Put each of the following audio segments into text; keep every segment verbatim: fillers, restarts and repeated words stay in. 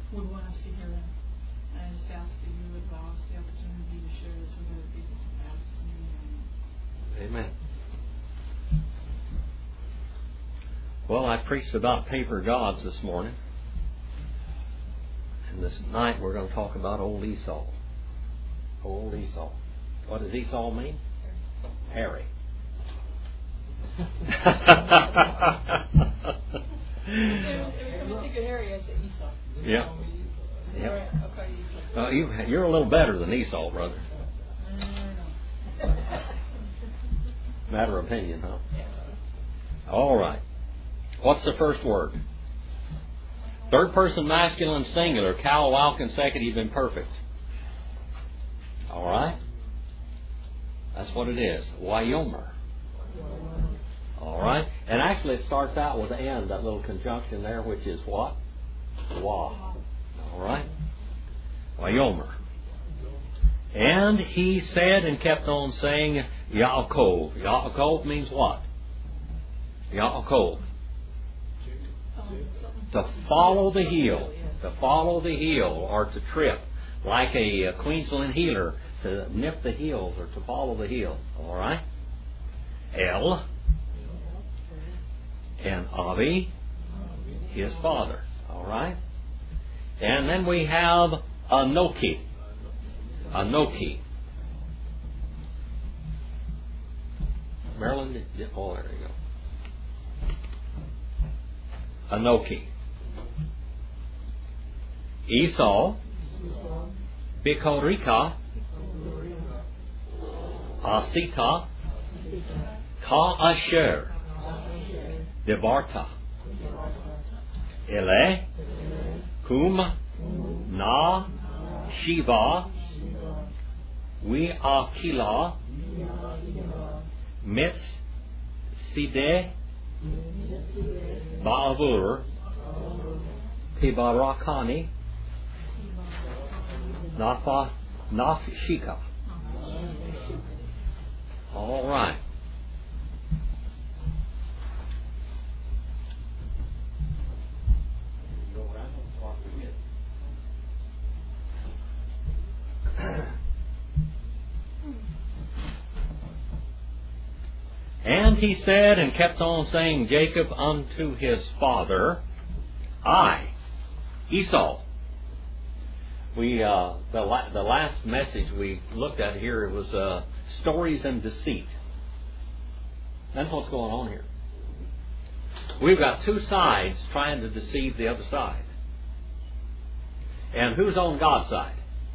would want us to hear them. And I just ask that you would allow us the opportunity to share this with other people. I ask this in your name. Amen. Well, I preached about paper gods this morning. And this night we're going to talk about old Esau. Old Esau. What does Esau mean? Hairy. Yeah. Yeah. Uh, you, you're a little better than Esau, brother. Matter of opinion, huh? All right. What's the first word? Third person masculine singular. Cal, wow, consecutive, imperfect. All right. That's what it is. Wyomer. All right. And actually it starts out with N, that little conjunction there, which is what? Wa. All right. Wyomer. And he said and kept on saying, Yaakov. Yaakov means what? Yaakov. To follow the heel. To follow the heel or to trip. Like a, a Queensland healer. To nip the heels or to follow the heel. All right. El. And Avi, his father. All right. And then we have Anoki. Anoki. Maryland, oh, there you go. Anoki. Esau. Bikorika. Asita. Ka-asher. Devarta. Ele. Kum. Na. Shiva. We Akila. Mitz. Side. Ba'avur. Tibarakani. Nafa. Nafshika. All right. And he said and kept on saying, Jacob unto his father, I, Esau. We uh, the la- the last message we looked at here, it was uh, stories and deceit. That's what's going on here. We've got two sides trying to deceive the other side. And who's on God's side?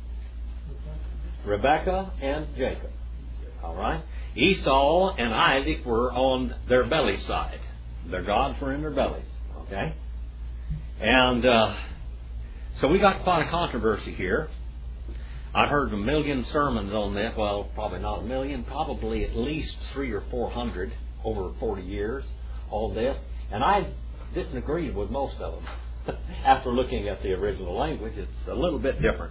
Rebekah and Jacob. All right. Esau and Isaac were on their belly side. Their gods were in their bellies. Okay? And uh, so we got quite a controversy here. I've heard a million sermons on this. Well, probably not a million. Probably at least three or four hundred over forty years on this. And I didn't agree with most of them. After looking at the original language, it's a little bit different.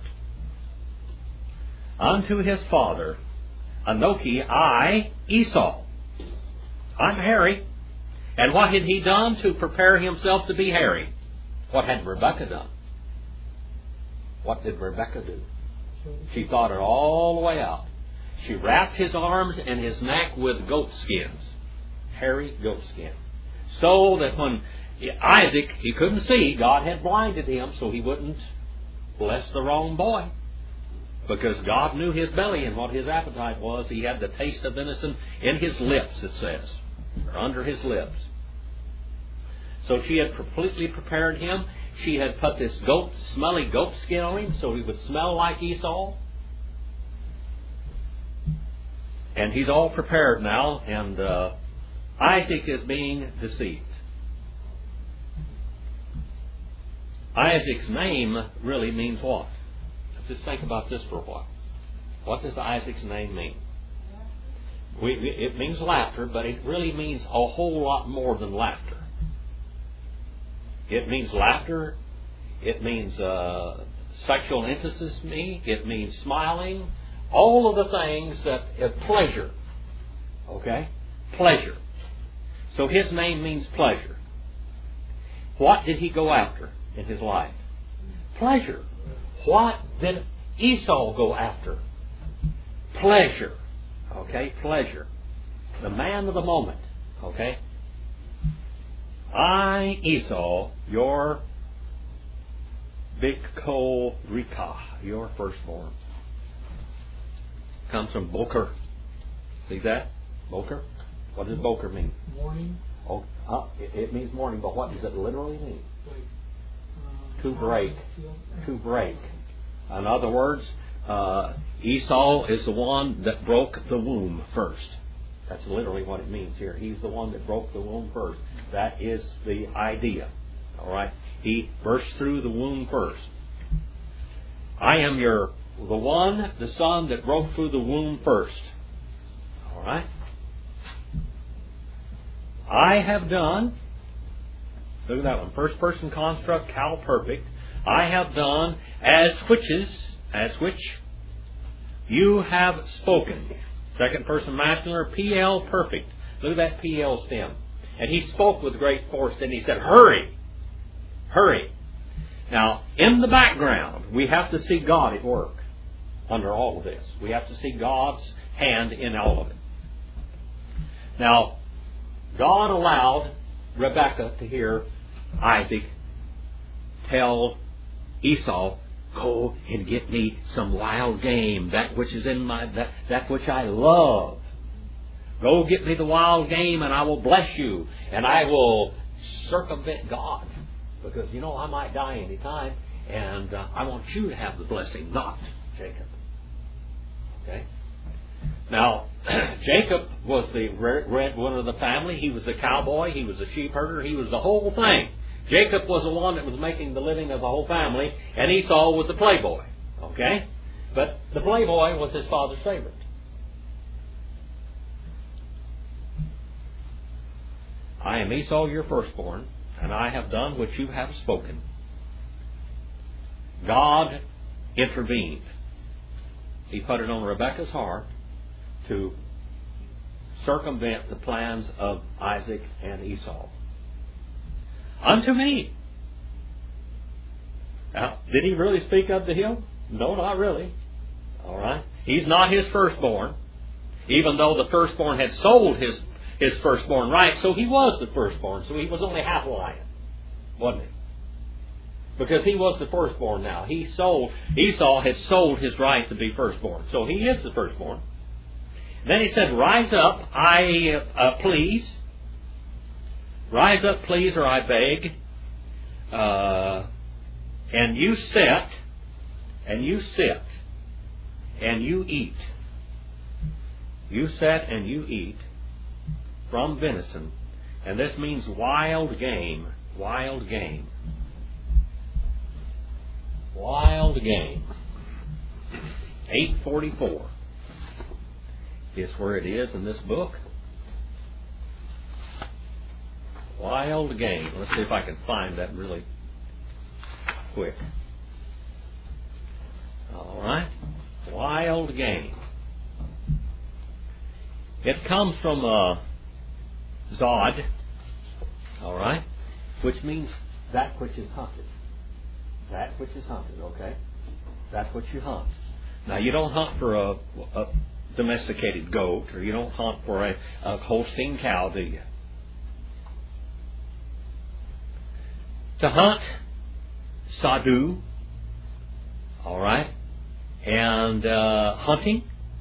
Unto his father, Anoki, I, Esau. I'm hairy. And what had he done to prepare himself to be hairy? What had Rebekah done? What did Rebekah do? She thought it all the way out. She wrapped his arms and his neck with goat skins. Hairy goat skin. So that when Isaac, he couldn't see, God had blinded him so he wouldn't bless the wrong boy. Because God knew his belly and what his appetite was. He had the taste of venison in his lips, it says. Or under his lips. So she had completely prepared him. She had put this goat, smelly goat skin on him so he would smell like Esau. And he's all prepared now. And uh, Isaac is being deceived. Isaac's name really means what? Let's just think about this for a while. What does Isaac's name mean? We, it means laughter, but it really means a whole lot more than laughter. It means laughter. It means uh, sexual intimacy. It means smiling. All of the things that uh, pleasure. Okay? Pleasure. So his name means pleasure. What did he go after in his life? Pleasure. What did Esau go after? Pleasure. Okay, pleasure. The man of the moment. Okay? I, Esau, your Bikol Rika, your firstborn. Comes from Boker. See that? Boker? What does Boker mean? Morning. Oh, uh, it, it means morning, but what does it literally mean? Like, uh, To break. To break. In other words, uh, Esau is the one that broke the womb first. That's literally what it means here. He's the one that broke the womb first. That is the idea. All right? He burst through the womb first. I am your the one, the son that broke through the womb first. All right? I have done, look at that one, first person construct, Cal perfect. I have done as which is, as which you have spoken. Second person masculine, P L perfect. Look at that P L stem. And he spoke with great force, and he said, hurry, hurry. Now, in the background, we have to see God at work under all of this. We have to see God's hand in all of it. Now, God allowed Rebekah to hear Isaac tell Esau, go and get me some wild game, that which is in my that, that which I love. Go get me the wild game and I will bless you, and I will circumvent God, because you know I might die any time, and uh, I want you to have the blessing, not Jacob. Okay. Now, Jacob was the red one of the family. He was a cowboy. He was a sheep herder. He was the whole thing. Jacob was the one that was making the living of the whole family, and Esau was the playboy. Okay? But the playboy was his father's favorite. I am Esau, your firstborn, and I have done what you have spoken. God intervened. He put it on Rebekah's heart to circumvent the plans of Isaac and Esau. Unto me. Now, did he really speak of the hill? No, not really. All right. He's not his firstborn, even though the firstborn had sold his, his firstborn right, so he was the firstborn, so he was only half lion, wasn't he? Because he was the firstborn now. He sold, Esau had sold his right to be firstborn, so he is the firstborn. Then he said, rise up, I uh, please. Rise up, please, or I beg. Uh, and you sit, and you sit, and you eat. You sit and you eat from venison. And this means wild game. Wild game. Wild game. eight forty-four is where it is in this book. Wild game. Let's see if I can find that really quick. All right. Wild game. It comes from uh, Zod. All right. Which means that which is hunted. That which is hunted, okay? That's what you hunt. Now, you don't hunt for a, a domesticated goat, or you don't hunt for a, a Holstein cow, do you? To hunt, sadu, all right? And uh, hunting,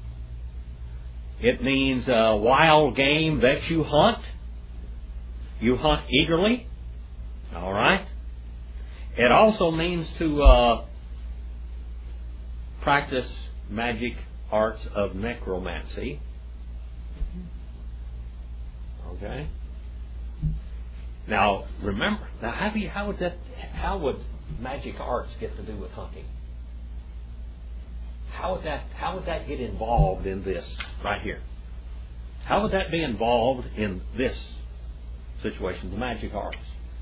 it means uh, wild game that you hunt. You hunt eagerly, all right? It also means to uh, practice magic arts of necromancy. Okay. Now remember. Now, how do you, how would that? How would magic arts get to do with hunting? How would that? How would that get involved in this right here? How would that be involved in this situation, the magic arts?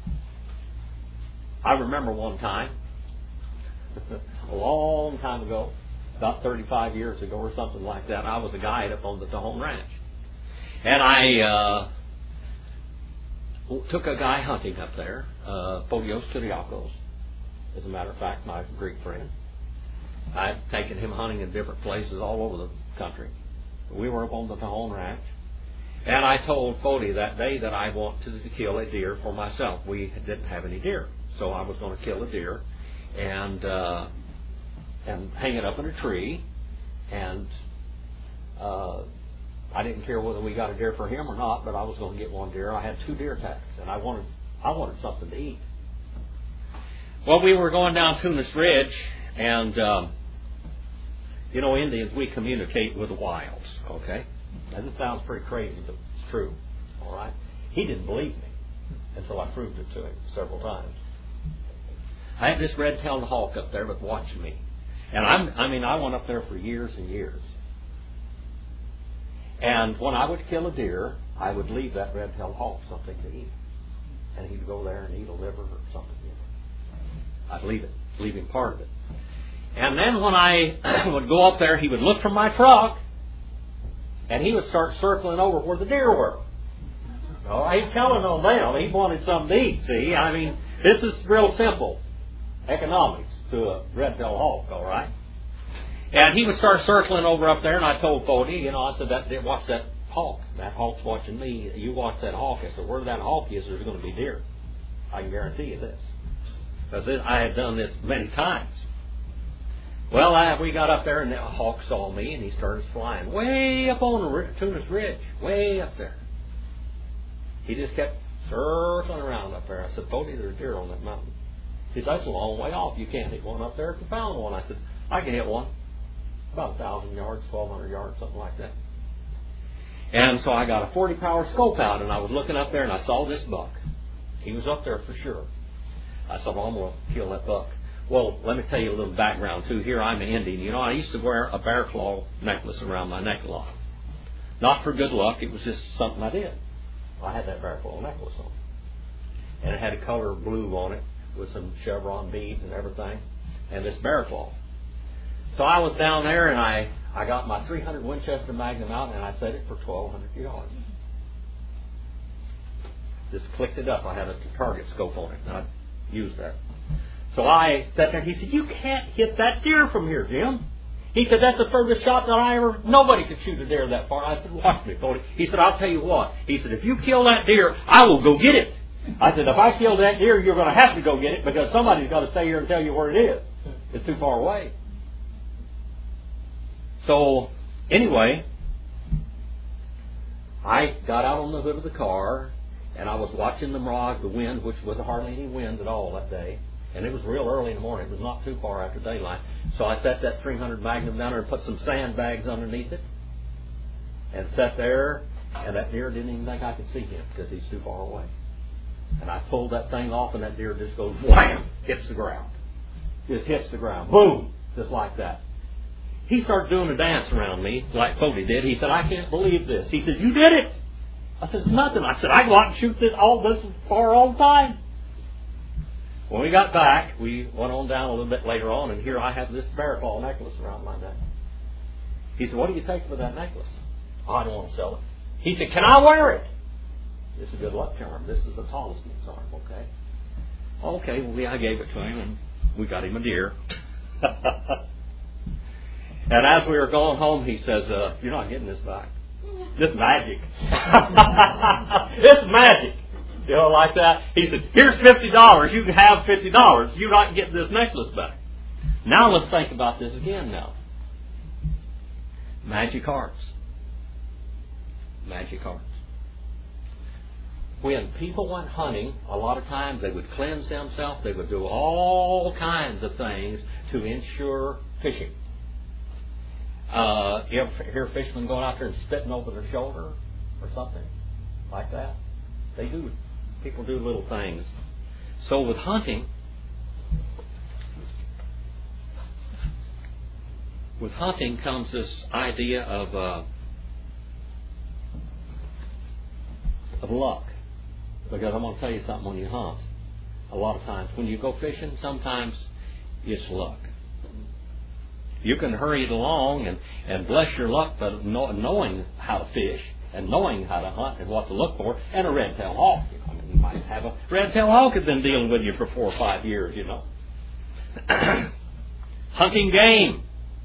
I remember one time, a long time ago, about thirty-five years ago or something like that, I was a guide up on the Tejon Ranch. And I uh, took a guy hunting up there, uh, Polios Kiriakos. as a matter of fact, my Greek friend. I've taken him hunting in different places all over the country. We were up on the Tejon Ranch, and I told Fody that day that I wanted to kill a deer for myself. We didn't have any deer, so I was going to kill a deer and uh, and hang it up in a tree, and uh, I didn't care whether we got a deer for him or not, but I was going to get one deer. I had two deer tags, and I wanted I wanted something to eat. Well, we were going down Tunis Ridge, and um, you know, Indians, we communicate with the wilds, okay? Now, this sounds pretty crazy, but it's true, all right? He didn't believe me until I proved it to him several times. I had this red-tailed hawk up there, but watching me. And I'm, I mean, I went up there for years and years. And when I would kill a deer, I would leave that red-tailed hawk something to eat. And he'd go there and eat a liver or something. You know. I'd leave it, leave him part of it. And then when I would go up there, he would look from my truck, and he would start circling over where the deer were. Oh, he's telling on them. He wanted something to eat, see? I mean, this is real simple economics to a red-tailed hawk, all right? And he would start circling over up there, and I told Fody, you know, I said, that, watch that hawk. That hawk's watching me. You watch that hawk. I said, where that hawk is, there's going to be deer. I can guarantee you this. Because I had done this many times. Well, I, we got up there, and the hawk saw me, and he started flying way up on the Tunis Ridge, way up there. He just kept circling around up there. I said, Fody, there's deer on that mountain. He said, that's a long way off. You can't hit one up there if you found one. I said, I can hit one. About a thousand yards, twelve hundred yards, something like that. And so I got a forty power scope out, and I was looking up there, and I saw this buck. He was up there for sure. I said, well, I'm going to kill that buck. Well, let me tell you a little background, too. Here I'm an Indian. You know, I used to wear a bear claw necklace around my neck a lot. Not for good luck. It was just something I did. I had that bear claw necklace on. And it had a color blue on it with some chevron beads and everything. And this bear claw. So I was down there, and I, I got my three hundred Winchester Magnum out, and I set it for twelve hundred yards. Just clicked it up. I had a target scope on it, and I used that. So I sat there, and he said, you can't hit that deer from here, Jim. He said, that's the furthest shot that I ever, nobody could shoot a deer that far. I said, watch me, Cody. He said, I'll tell you what. He said, if you kill that deer, I will go get it. I said, if I kill that deer, you're going to have to go get it because somebody's got to stay here and tell you where it is. It's too far away. So, anyway, I got out on the hood of the car, and I was watching the mirage, the wind, which was hardly any wind at all that day. And it was real early in the morning. It was not too far after daylight. So I set that three hundred Magnum down there and put some sandbags underneath it. And sat there, and that deer didn't even think I could see him because he's too far away. And I pulled that thing off, and that deer just goes wham, hits the ground. Just hits the ground. Boom! Just like that. He started doing a dance around me, like Fody did. He said, I can't believe this. He said, you did it. I said, it's nothing. I said, I go out and shoot this all this far all the time. When we got back, we went on down a little bit later on, and here I have this bear claw necklace around my neck. He said, what do you take for that necklace? Oh, I don't want to sell it. He said, can I wear it? This is a good luck charm. This is a talisman's arm, okay? Okay, well, yeah, I gave it to him, and we got him a deer. And as we were going home, he says, uh, you're not getting this back. This is magic. This is magic. You know, like that. He said, here's fifty dollars. You can have fifty dollars. You're not getting this necklace back. Now let's think about this again now. Magic cards. Magic cards. When people went hunting, a lot of times they would cleanse themselves. They would do all kinds of things to ensure fishing. Uh, you ever hear fishermen going out there and spitting over their shoulder or something like that? They do. People do little things. So with hunting, with hunting comes this idea of uh, of luck. Because I'm going to tell you something when you hunt. A lot of times, when you go fishing, sometimes it's luck. You can hurry it along and, and bless your luck, but know, knowing how to fish and knowing how to hunt and what to look for, and a red-tailed hawk. You know, I mean, you might have a red-tailed hawk has been dealing with you for four or five years, you know. Hunting game.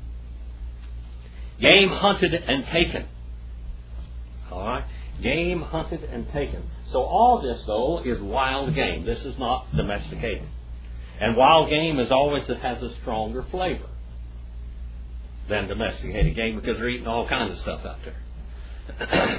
Game hunted and taken. All right? Game hunted and taken. So all this, though, is wild game. This is not domesticated. And wild game is always has a stronger flavor than domesticated game because they're eating all kinds of stuff out there.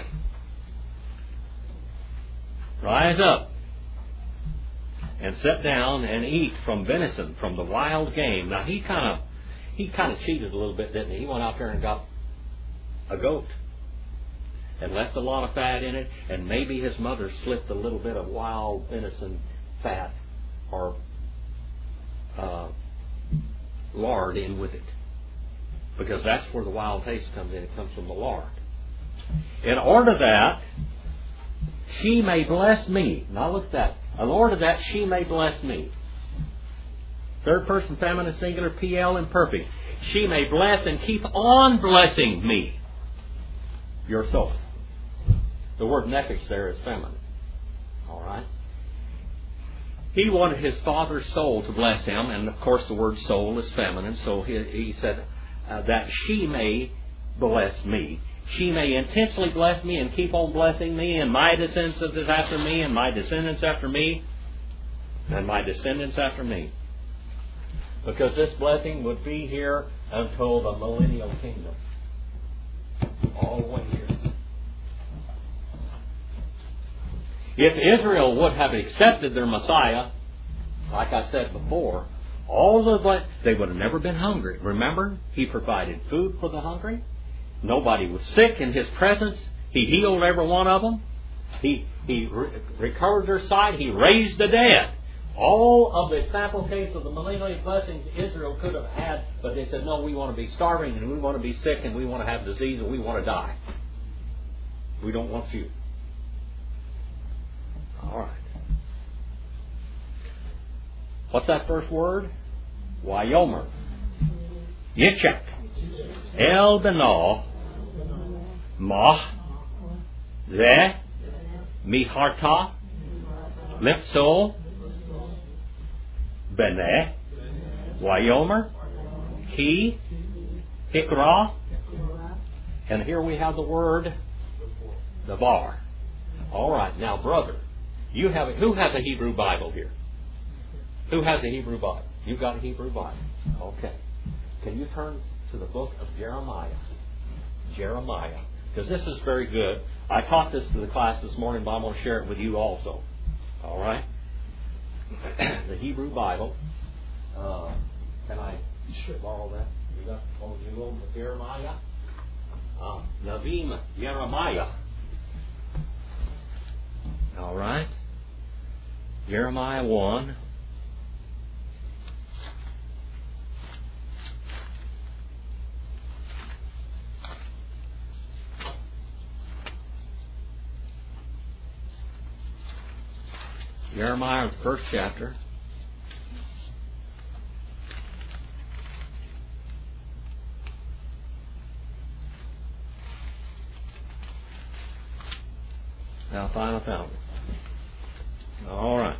Rise up and sit down and eat from venison, from the wild game. Now he kind of he kind of cheated a little bit, didn't he? He went out there and got a goat and left a lot of fat in it, and maybe his mother slipped a little bit of wild venison fat or uh, lard in with it, because that's where the wild taste comes in. It comes from the lard. In order that she may bless me. Now look at that. In order that she may bless me. Third person feminine singular, P L imperfect. She may bless and keep on blessing me. Your soul. The word nefesh there is feminine. All right. He wanted his father's soul to bless him, and of course the word soul is feminine. So he, he said uh, that she may bless me. She may intensely bless me and keep on blessing me, and my descendants after me, and my descendants after me, and my descendants after me. Because this blessing would be here until the millennial kingdom. All the way here. If Israel would have accepted their Messiah, like I said before, all the they would have never been hungry. Remember, He provided food for the hungry. Nobody was sick in His presence. He healed every one of them. He He re- recovered their sight. He raised the dead. All of the sample case of the millennial blessings Israel could have had, but they said, no, we want to be starving, and we want to be sick, and we want to have disease, and we want to die. We don't want you. All right. What's that first word? Wayomer. Yitzchak. El Beno. Mah. Ze. Miharta. Lipso. Beneh. Wayomer. Ki. Hikra. And here we have the word Dabar. All right, now, brother, you have a, who has a Hebrew Bible here? Who has a Hebrew Bible? You've got a Hebrew Bible. Okay. Can you turn to the book of Jeremiah? Jeremiah. Because this is very good. I taught this to the class this morning, but I'm going to share it with you also. All right? The Hebrew Bible. Uh, can I borrow that? You got oh, you go to Jeremiah? Uh, Navim Jeremiah. All right. Jeremiah one. Jeremiah, the first chapter. Now, final found it. All right.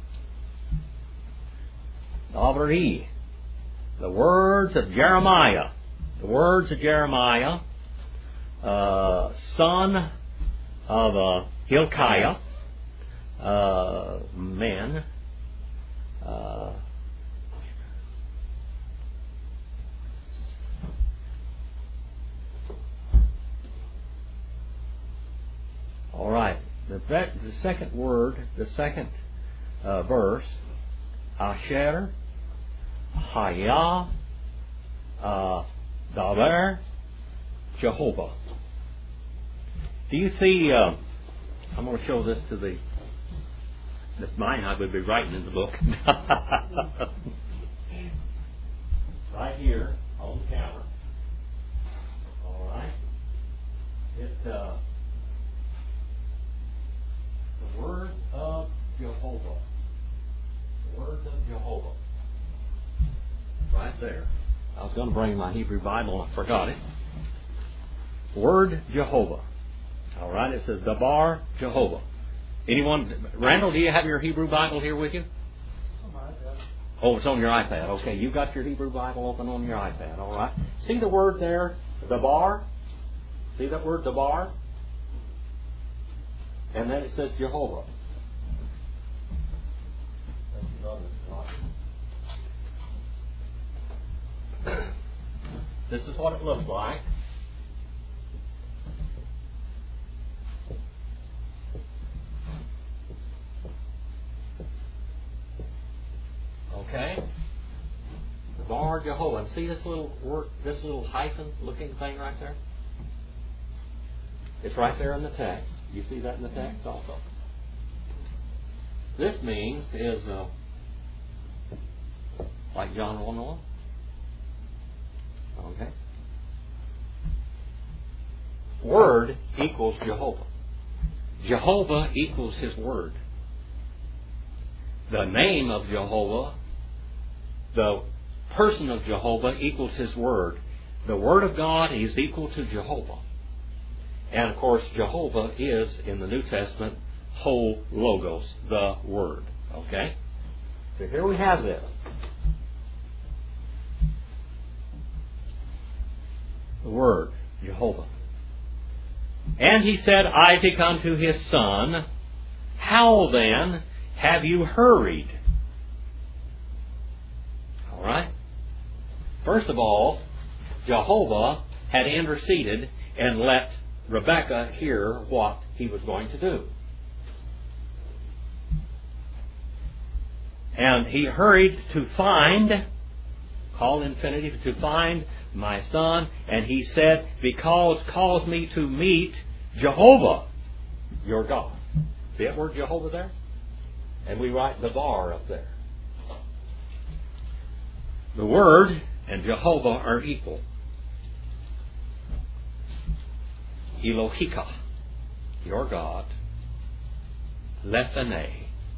Davri, the words of Jeremiah. The words of Jeremiah, uh, son of uh, Hilkiah, uh, man. Uh, all right. The, the second word, the second uh, verse, Asher, Haya, uh, Daber, Jehovah. Do you see? Uh, I'm going to show this to the. This mine I would be writing in the book. Right here on the camera. All right. It. Uh, The words of Jehovah. The words of Jehovah. Right there. I was going to bring my Hebrew Bible and I forgot it. Word Jehovah. All right, it says Dabar Jehovah. Anyone? Randall, do you have your Hebrew Bible here with you? Oh, it's on your iPad. Okay, you got your Hebrew Bible open on your iPad. All right. See the word there, Dabar? See that word, Dabar? And then it says Jehovah. This is what it looks like. Okay? Bar Jehovah. And see this little word, this little hyphen looking thing right there? It's right there in the text. You see that in the text also. This means is uh, like John one one. Okay. Word equals Jehovah. Jehovah equals His Word. The name of Jehovah, the person of Jehovah equals His Word. The Word of God is equal to Jehovah. And of course, Jehovah is, in the New Testament, Ho Logos, the Word. Okay? So here we have this. The Word, Jehovah. And he said, Isaac unto his son, how then have you hurried? All right? First of all, Jehovah had interceded and let Rebekah hear what he was going to do. And he hurried to find, call infinitive, to find my son, and he said, because cause me to meet Jehovah, your God. See that word Jehovah there? And we write the bar up there. The Word and Jehovah are equal. Elohika, your God, Lephane,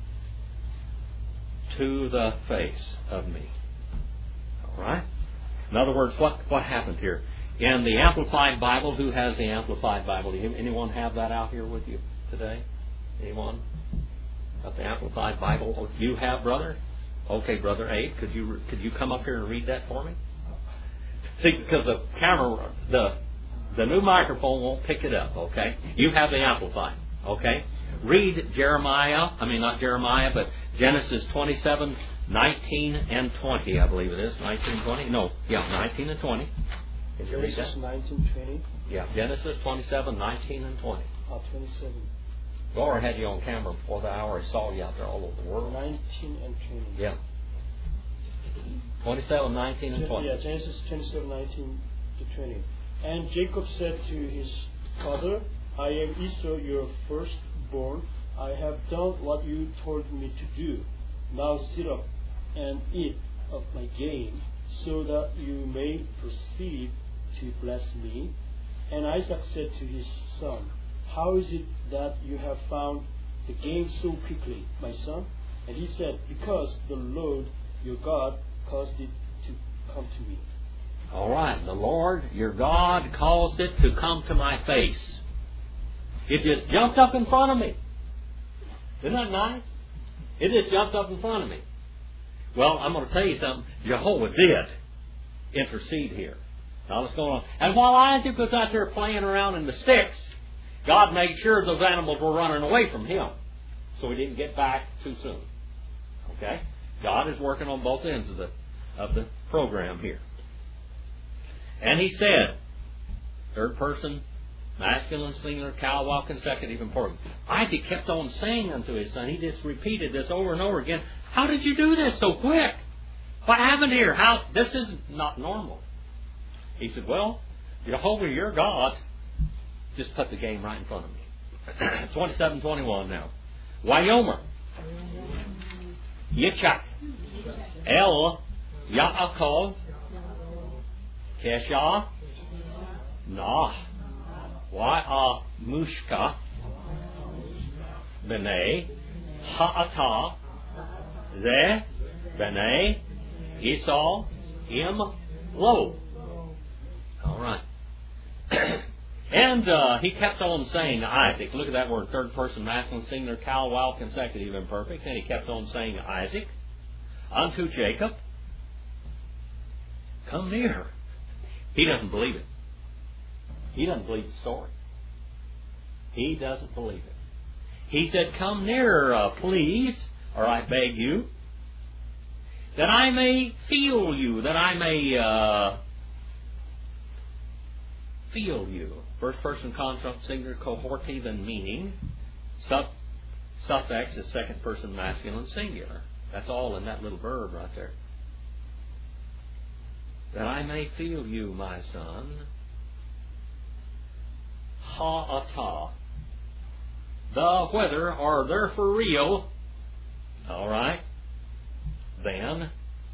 to the face of me. All right? In other words, what, what happened here? In the Amplified Bible, who has the Amplified Bible? Anyone have that out here with you today? Anyone? Got the Amplified Bible? Oh, you have, brother? Okay, Brother Abe, could you could you come up here and read that for me? See, because the camera, the the new microphone won't pick it up, okay? You have the Amplified, okay? Read Jeremiah, I mean not Jeremiah, but Genesis twenty-seven, nineteen and twenty, I believe it is. nineteen, twenty? No, yeah, nineteen and twenty. Can you read that? Genesis nineteen, twenty? Yeah, Genesis twenty-seven, nineteen and twenty. Oh, twenty-seven. Laura had you on camera before the hour. I saw you out there all over the world. nineteen and twenty. Yeah. twenty-seven, nineteen and twenty. Yeah, Genesis twenty-seven, nineteen to twenty. And Jacob said to his father, I am Esau, your firstborn. I have done what you told me to do. Now sit up and eat of my game, so that you may proceed to bless me. And Isaac said to his son, how is it that you have found the game so quickly, my son? And he said, because the Lord your God caused it to come to me. All right. The Lord your God caused it to come to my face. It just jumped up in front of me. Isn't that nice? It just jumped up in front of me. Well, I'm going to tell you something. Jehovah did intercede here. Now what's going on? And while Isaac was out there playing around in the sticks, God made sure those animals were running away from him, so he didn't get back too soon. Okay? God is working on both ends of the of the program here. And he said, third person, masculine, singular, Calwell, consecutive, important. Isaac kept on saying unto his son, he just repeated this over and over again, how did you do this so quick? What happened here? How this is not normal. He said, well, Jehovah, your God, just put the game right in front of me. twenty-seven twenty-one now. Wayomer. Yitzchak. El Yaakov. Kesha. Nah. Wa Mushka. B'nai. Ha'ata. Ze. B'nai. Esau. Im. Lo. All right. And uh, he kept on saying to Isaac, look at that word, third person masculine, singular, Calwell, consecutive, imperfect. And he kept on saying to Isaac, unto Jacob, come near. He doesn't believe it. He doesn't believe the story. He doesn't believe it. He said, come nearer, uh, please, or I beg you, that I may feel you, that I may uh, feel you. First person construct, singular, cohortive, and meaning. Sub, suffix is second person masculine singular. That's all in that little verb right there. That I may feel you, my son. Ha-ata. The whether are there for real. All right. Then.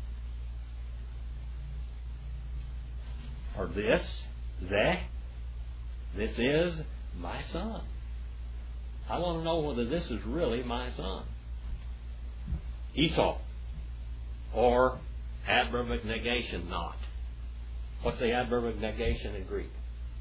Or this. Zeh. This is my son. I want to know whether this is really my son. Esau. Or adverb of negation, not. What's the adverb of negation in Greek?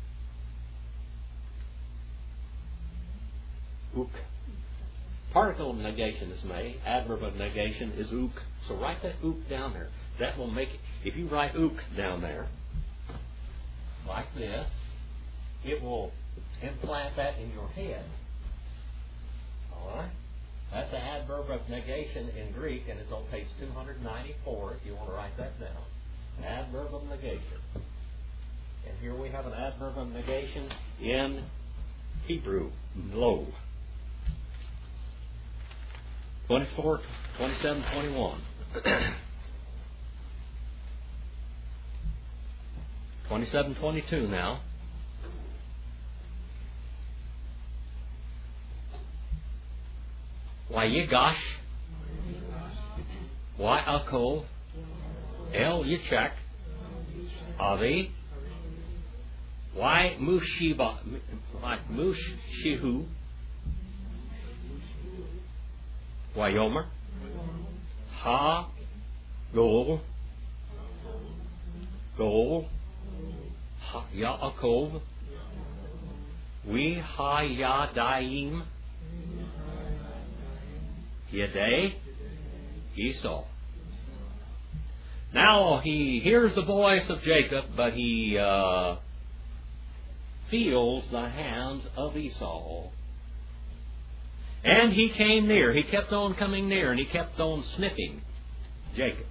Ook. Particle of negation is may. Adverb of negation is ook. So write that ook down there. That will make it. If you write ook down there, like this, it will implant that in your head. Alright? That's the adverb of negation in Greek, and it's on page two ninety-four if you want to write that down. Adverb of negation. And here we have an adverb of negation in Hebrew. Lo. twenty-four, twenty-seven, twenty-one. twenty-seven, twenty-two now. Wayigash, Wa'akol, El Yitzchak, Avi, Y Mushiba, Mushihu, Wayomer, Ha, Gol, Gol, Ha Yaakov, We Ha Yadaim, Yedei, Esau. Now he hears the voice of Jacob, but he uh, feels the hands of Esau. And he came near. He kept on coming near, and he kept on sniffing Jacob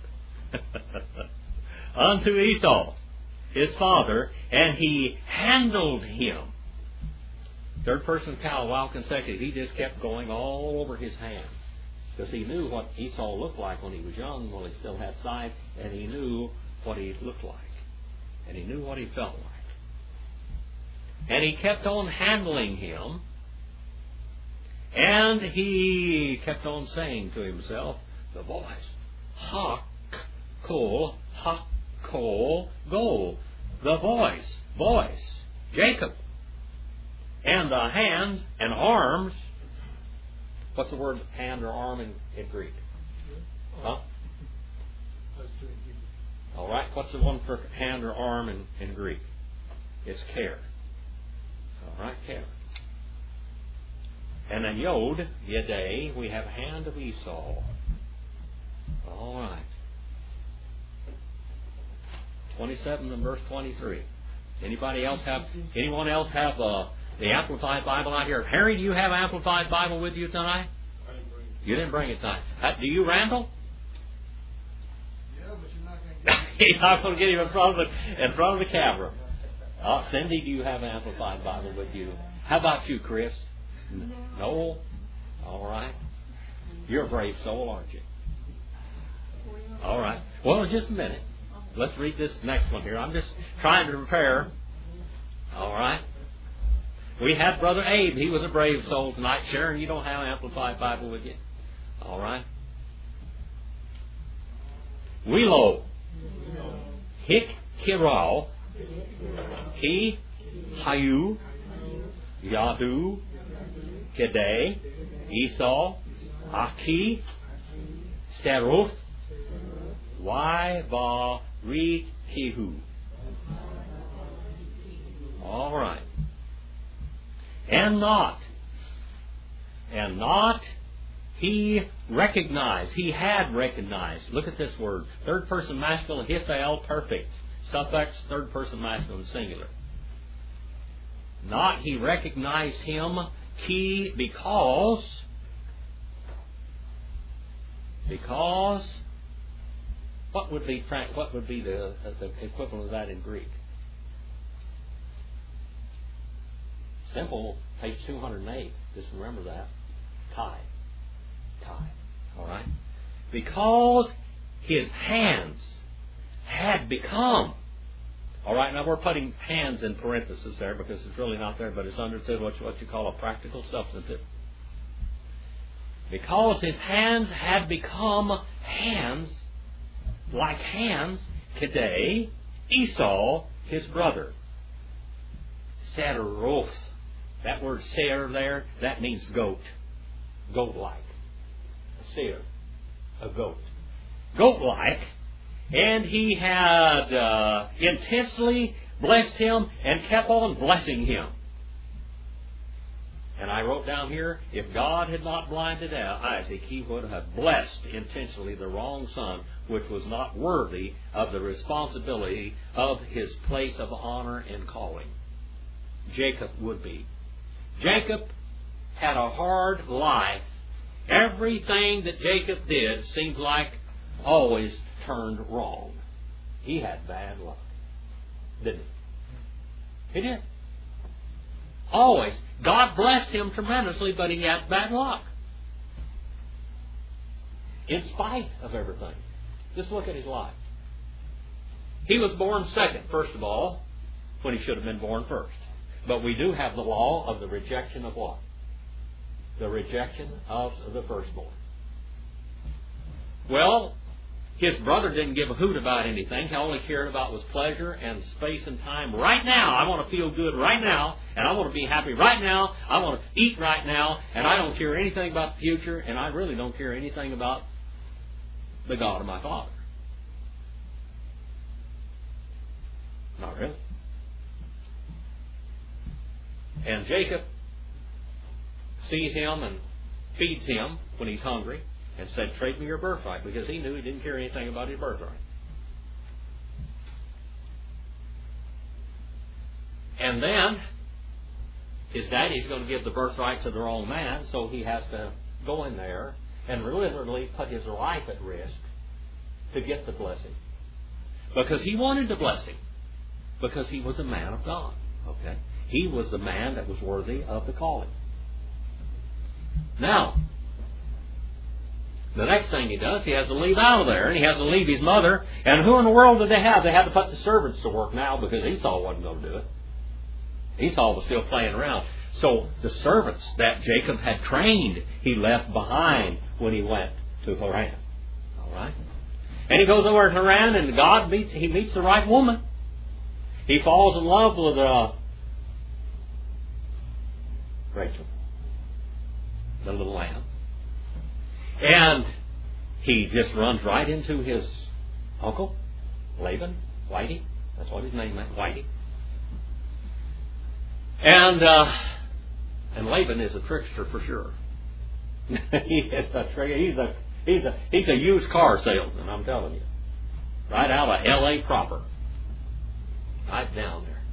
unto Esau, his father, and he handled him. Third person cow, while consecutive. He just kept going all over his hands. Because he knew what Esau looked like when he was young, while he still had sight, and he knew what he looked like. And he knew what he felt like. And he kept on handling him, and he kept on saying to himself, the voice, Hak, Kol, Hak, Kol, Go. The voice, voice, Jacob. And the hands and arms. What's the word hand or arm in, in Greek? Huh? All right. What's the one for hand or arm in, in Greek? It's care. All right, care. And then Yod, Yedei, we have hand of Esau. All right. twenty-seven and verse twenty-three. Anybody else have? Anyone else have uh, the Amplified Bible out here? Harry, do you have Amplified Bible with you tonight? I didn't bring it. You didn't bring it tonight. Uh, do you, Randall? Yeah, but you're not going to get it. He's not going to get him in front of the in front of the camera. Uh, Cindy, do you have an Amplified Bible with you? How about you, Chris? No. All right. You're a brave soul, aren't you? All right. Well, just a minute. Let's read this next one here. I'm just trying to prepare. All right. We had Brother Abe. He was a brave soul tonight. Sharon, you don't have an Amplified Bible with you? All right. Wilo. Hik Kirao. Ki Hayu. Yadu. Kedei. Esau. Aki. Seruth. Y Va Ri Kihu. All right. And not. And not he recognized, he had recognized, look at this word, third person masculine, hifal, perfect, suffix, third person masculine, singular. Not he recognized him, ki, because, because, what would be, what would be the, the equivalent of that in Greek? Simple, page two hundred eight. Just remember that. Kai. Kai. All right? Because his hands had become. All right, now we're putting hands in parentheses there because it's really not there, but it's understood what you, what you call a practical substantive. Because his hands had become hands, like hands, today, Esau, his brother. Seroth. That word ser there, that means goat. Goat-like. A ser. A goat. Goat-like. And he had uh, intensely blessed him and kept on blessing him. And I wrote down here, if God had not blinded Isaac, he would have blessed intentionally the wrong son, which was not worthy of the responsibility of his place of honor and calling. Jacob would be. Jacob had a hard life. Everything that Jacob did seemed like always turned wrong. He had bad luck. Didn't he? He did. Always. God blessed him tremendously, but he had bad luck. In spite of everything. Just look at his life. He was born second, first of all, when he should have been born first. But we do have the law of the rejection of what? The rejection of the firstborn. Well, his brother didn't give a hoot about anything. He only cared about was pleasure and space and time. Right now, I want to feel good right now, and I want to be happy right now. I want to eat right now, and I don't care anything about the future, and I really don't care anything about the God of my father. Not really. And Jacob sees him and feeds him when he's hungry and said, trade me your birthright, because he knew he didn't care anything about his birthright. And then his daddy's going to give the birthright to the wrong man, so he has to go in there and literally put his life at risk to get the blessing. Because he wanted the blessing. Because he was a man of God. Okay? He was the man that was worthy of the calling. Now, the next thing he does, he has to leave out of there, and he has to leave his mother. And who in the world did they have? They had to put the servants to work now because Esau wasn't going to do it. Esau was still playing around. So the servants that Jacob had trained, he left behind when he went to Haran. All right? And he goes over to Haran, and God meets, he meets the right woman. He falls in love with uh, Rachel, the little lamb. And he just runs right into his uncle, Laban, Whitey. That's what his name meant, Whitey. And uh, and Laban is a trickster for sure. he is a trick. He's a he's a he's a used car salesman. I'm telling you, right out of L A proper, right down there.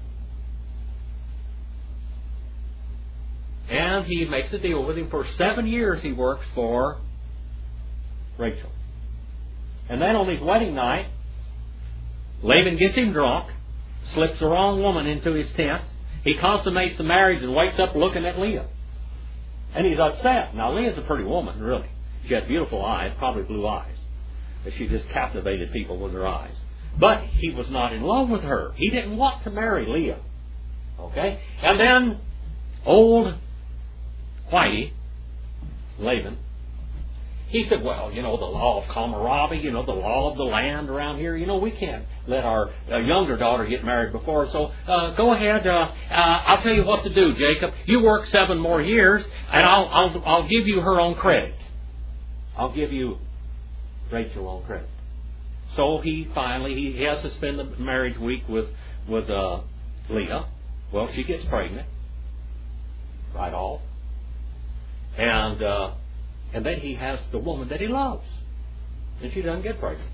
And he makes a deal with him. For seven years he works for Rachel. And then on his wedding night, Laban gets him drunk, slips the wrong woman into his tent. He consummates the marriage and wakes up looking at Leah. And he's upset. Now, Leah's a pretty woman, really. She had beautiful eyes, probably blue eyes. But she just captivated people with her eyes. But he was not in love with her. He didn't want to marry Leah. Okay? And then old Whitey, Laban, he said, well, you know, the law of Hammurabi, you know, the law of the land around here, you know, we can't let our uh, younger daughter get married before. So uh, go ahead. Uh, uh, I'll tell you what to do, Jacob. You work seven more years, and I'll, I'll, I'll give you her on credit. I'll give you Rachel on credit. So he finally, he, he has to spend the marriage week with, with uh, Leah. Well, she gets pregnant. Right off. And... Uh, And then he has the woman that he loves. And she doesn't get pregnant.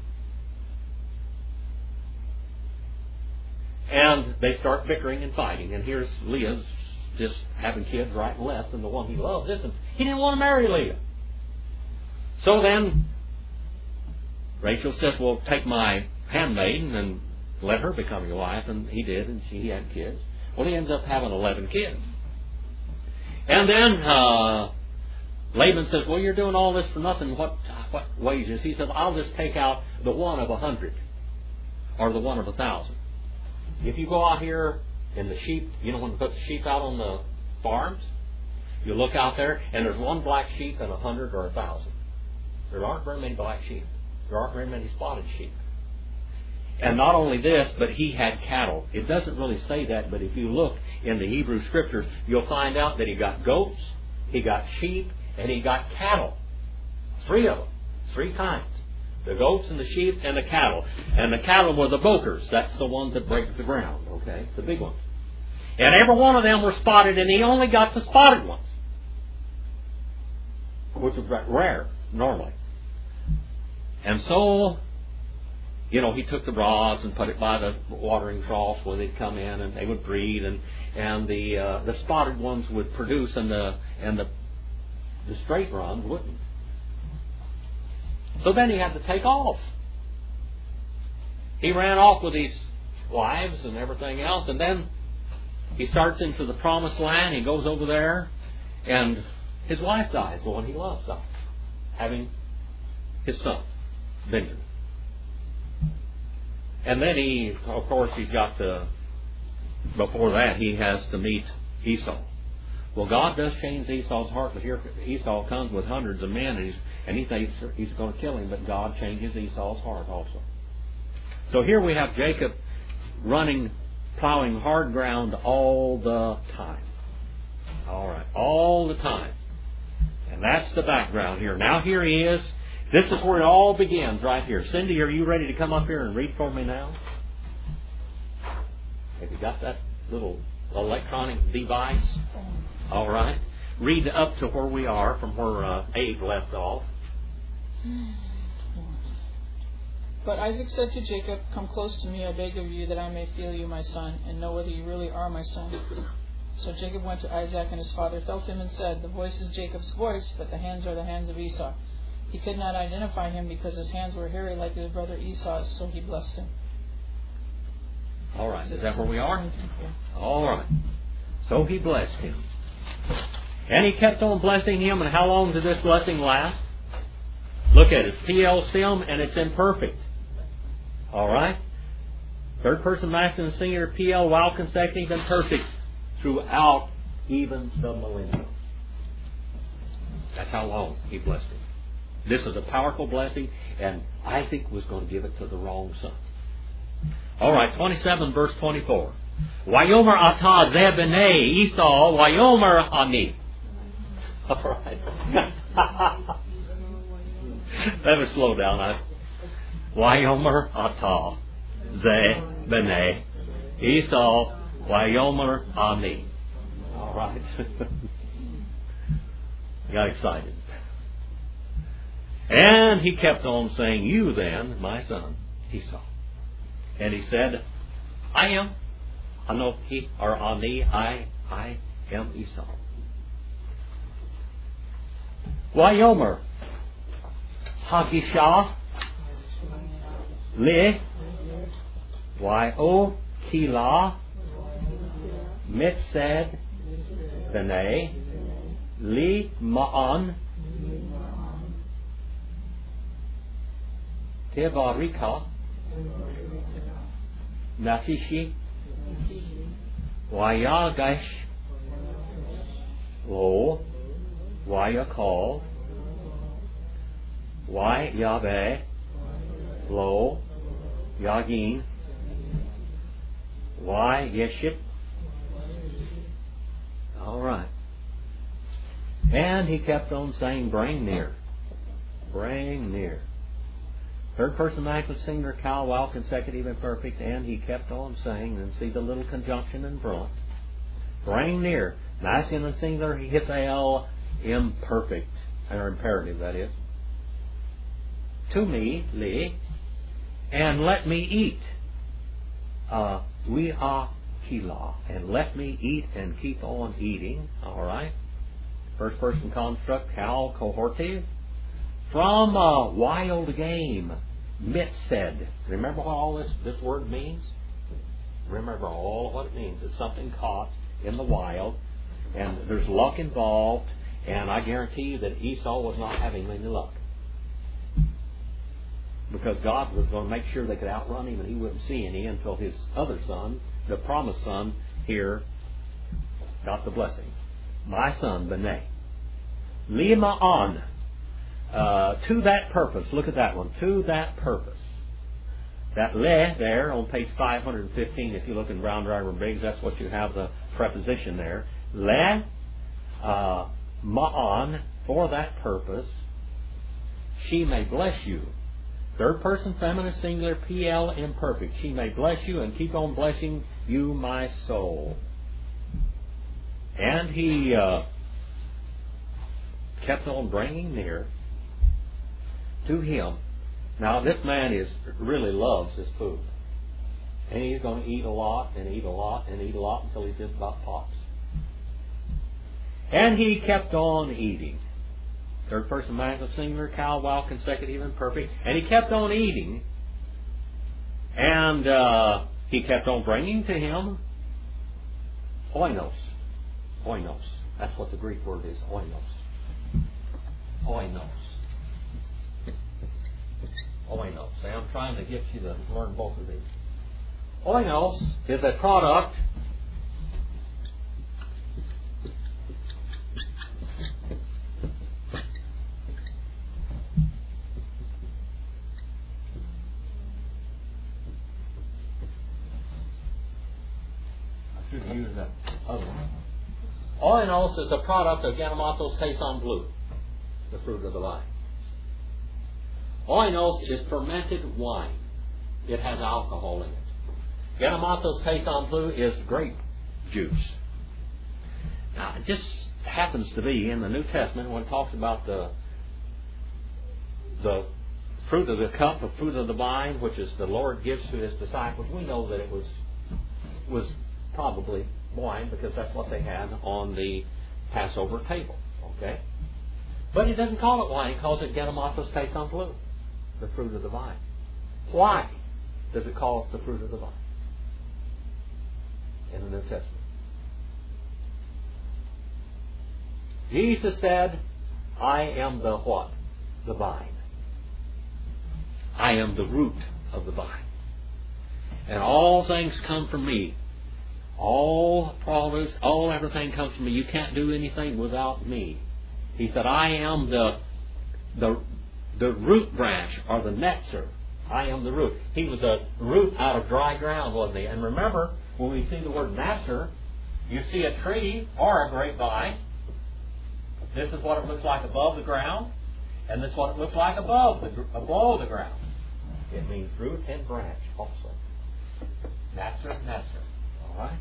And they start bickering and fighting. And here's Leah's just having kids right and left. And the one he loves isn't. He didn't want to marry Leah. So then Rachel says, well, take my handmaiden and let her become your wife. And he did, and she had kids. Well, he ends up having eleven kids. And then uh, Laban says, well, you're doing all this for nothing. What what wages? He said, I'll just take out the one of a hundred or the one of a thousand. If you go out here in the sheep, you know when they put the sheep out on the farms? You look out there and there's one black sheep and a hundred or a thousand. There aren't very many black sheep. There aren't very many spotted sheep. And not only this, but he had cattle. It doesn't really say that, but if you look in the Hebrew Scriptures, you'll find out that he got goats, he got sheep, and he got cattle. Three of them. Three kinds. The goats and the sheep and the cattle. And the cattle were the bokers. That's the ones that break the ground, okay? The big ones. And every one of them were spotted, and he only got the spotted ones, which is rare, normally. And so, you know, he took the rods and put it by the watering troughs where they'd come in and they would breed, and and the uh, the spotted ones would produce, and the and the the straight ones wouldn't. So then he had to take off. He ran off with these wives and everything else, and then he starts into the promised land. He goes over there, and his wife dies, the one he loves dies, having his son, Benjamin. And then he, of course, he's got to, before that, he has to meet Esau. Well, God does change Esau's heart, but here Esau comes with hundreds of men, and, he's, and he thinks he's going to kill him, but God changes Esau's heart also. So here we have Jacob running, plowing hard ground all the time. All right, all the time. And that's the background here. Now here he is. This is where it all begins, right here. Cindy, are you ready to come up here and read for me now? Have you got that little electronic device? All right. Read up to where we are from where uh, Abe left off. But Isaac said to Jacob, come close to me, I beg of you, that I may feel you, my son, and know whether you really are my son. So Jacob went to Isaac, and his father felt him and said, the voice is Jacob's voice, but the hands are the hands of Esau. He could not identify him because his hands were hairy like his brother Esau's, so he blessed him. All right. Is that where we are? All right. So he blessed him. And he kept on blessing him. And how long did this blessing last? Look at it. It's P L Stem, and it's imperfect. All right? Third person masculine singular P L, while consecutive and perfect throughout even the millennium. That's how long he blessed him. This is a powerful blessing, and Isaac was going to give it to the wrong son. All right, twenty-seven, verse twenty-four. Wayomer atah ze b'nei Esau, wayomer ani. All right. Let me slow down. I, wayomer atah ze b'nei Esau, wayomer ani. All right. Got excited. And he kept on saying, you then, my son, Esau. And he said, I am Anoki, or Ani, I, I am Esau. Wayomer, Hagisha, Le, Wayo, Kila, Mitzed, Bene, Li, Ma'an, Tevarika, Nafishi, Wayagash, Lo, Wayakal, Wayabe, Lo, Yagin, Wayeship. All right. And he kept on saying, bring near. Bring near. Third person masculine singular cow, while consecutive and perfect, and he kept on saying, and see the little conjunction in front. Bring near. Masculine and singular, Hithel, imperfect. or imperative that is, to me, li, and let me eat. Uh, we are kila, and let me eat and keep on eating. All right. First person construct, kal cohortive. From uh, wild game, mitzed. Remember what all this, this word means? Remember all of what it means. It's something caught in the wild, and there's luck involved, and I guarantee you that Esau was not having any luck. Because God was going to make sure they could outrun him and he wouldn't see any until his other son, the promised son, here got the blessing. My son, Benay. Lima'an. Uh, to that purpose. Look at that one. To that purpose. That le there on page five hundred fifteen, if you look in Brown, Driver, and Briggs, that's what you have the preposition there. Le uh, ma'an, for that purpose, she may bless you. Third person feminine singular, P L imperfect. She may bless you and keep on blessing you, my soul. And he uh, kept on bringing near to him. Now this man is really loves his food. And he's going to eat a lot and eat a lot and eat a lot until he just about pops. And he kept on eating. Third person masculine singular, cow, while consecutive and perfect. And he kept on eating. And uh, he kept on bringing to him oinos. Oinos. That's what the Greek word is, oinos. Oinos. Oinos. See, I'm trying to get you to learn both of these. Oinos is a product I should use that other one. Oinos is a product of Ganamatos Tayson Blue, the fruit of the vine. Oinos is fermented wine. It has alcohol in it. Ganamatos Tayson Blue is grape juice. Now, it just happens to be in the New Testament when it talks about the the fruit of the cup, the fruit of the vine, which is the Lord gives to His disciples. We know that it was was probably wine because that's what they had on the Passover table. Okay, but He doesn't call it wine; He calls it Ganamatos Tayson Blue, the fruit of the vine. Why does it call it the fruit of the vine in the New Testament? Jesus said, I am the what? The vine. I am the root of the vine. And all things come from me. All produce, all everything comes from me. You can't do anything without me. He said, I am the the the root branch or the netzer. I am the root. He was a root out of dry ground, wasn't he? And remember, when we see the word netzer, you see a tree or a grapevine. This is what it looks like above the ground, and this is what it looks like above the below the ground. It means root and branch also. Netzer, netzer. All right.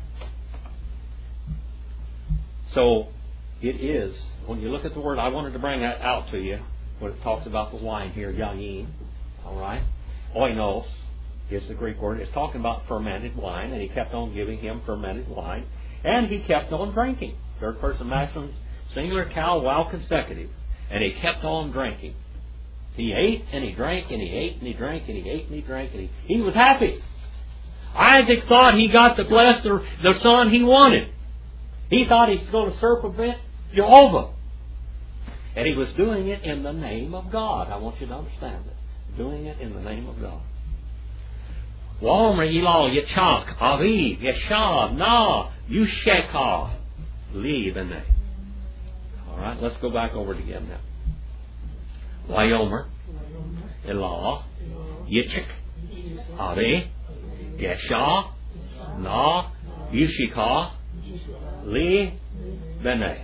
So it is. When you look at the word, I wanted to bring that out to you when it talks about the wine here, yayin. All right. Oinos is the Greek word. It's talking about fermented wine, and he kept on giving him fermented wine, and he kept on drinking. Third person masculine singular, cow, while consecutive, and he kept on drinking. He ate and he drank and he ate and he drank and he ate and he drank and he he was happy. Isaac thought he got to bless the, the son he wanted. He thought he was going to circumvent Jehovah, and he was doing it in the name of God. I want you to understand this. Doing it in the name of God. Wa'omer Elal Yitzchak Aviv Yeshav Na Yushekah Li B'nai. All right, let's go back over it again now. Wa'omer Elal Yitzchak Aviv Yeshav Na Yushekah Li B'nai.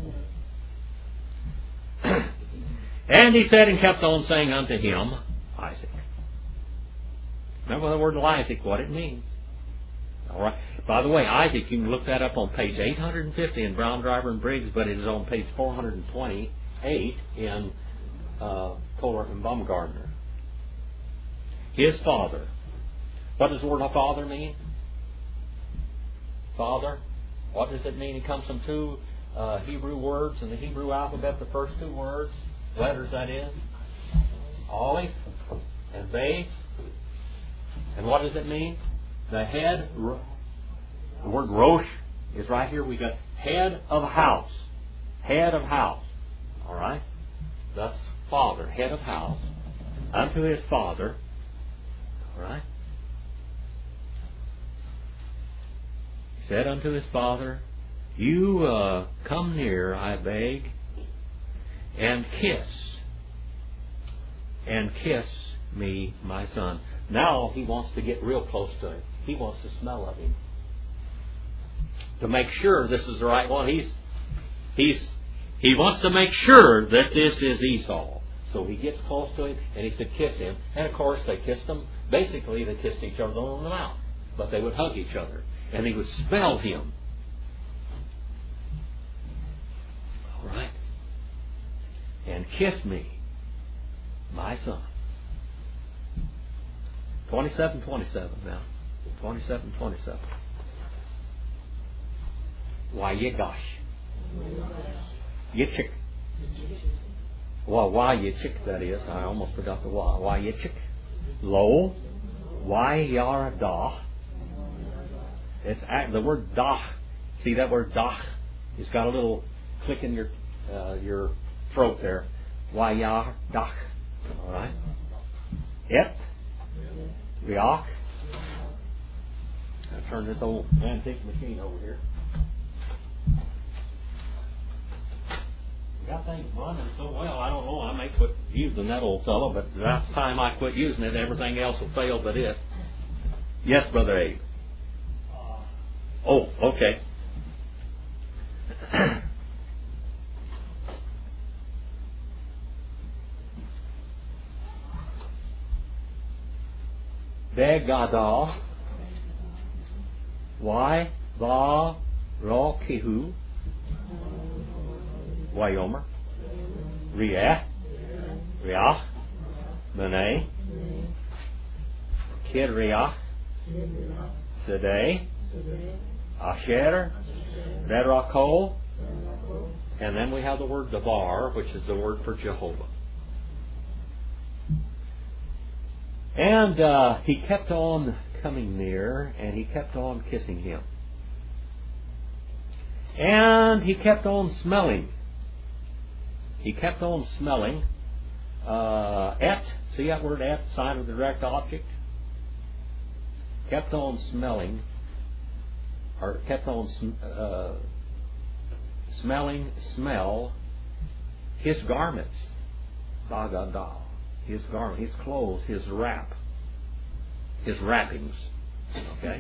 And he said and kept on saying unto him, Isaac. Remember the word Isaac, what it means. All right. By the way, Isaac, you can look that up on page eight hundred fifty in Brown, Driver, and Briggs, but it is on page four hundred twenty eight in uh, Kohler and Baumgartner. His father. What does the word father mean? Father. What does it mean? It comes from two uh, Hebrew words in the Hebrew alphabet. The first two words, letters that is, Aleph and Beis. And what does it mean? The head. The word Rosh is right here. We got head of house. Head of house. All right? That's father, head of house. Unto his father. All right? He said unto his father, You uh, come near, I beg, and kiss. And kiss me, my son. Now he wants to get real close to him. He wants to smell of him. To make sure this is the right one. He's he's he wants to make sure that this is Esau. So he gets close to him and he said, kiss him. And of course they kissed him. Basically they kissed each other on the mouth. But they would hug each other. And he would smell him. All right. And kiss me, my son. twenty-seven twenty-seven now. twenty-seven twenty-seven. Why yigash? Yichik. Well, why yichik, that is. I almost forgot the why. Why yichik? Lo. Why yar dah. It's the word dah. See that word dah? It's got a little click in your uh, your throat there. Why yar dah. All right. Et. Riach. I'll turn this old antique machine over here. Got things running so well, I don't know, I may quit using that old fellow, but that's time I quit using it, everything else will fail but it. Yes, Brother Abe. Oh, okay. Begada. Why? Va Ra Kihu. Wayomer. Riah. Riach. B'nai. Kiriach. Sedeh. Asher. Berakol. And then we have the word Dabar, which is the word for Jehovah. And uh, he kept on coming near, and he kept on kissing him. And he kept on smelling. He kept on smelling. Uh, et, see that word et, sign of the direct object? Kept on smelling, or kept on uh, smelling, smell, his garments. Da da da. His garment, his clothes, his wrap, his wrappings. Okay?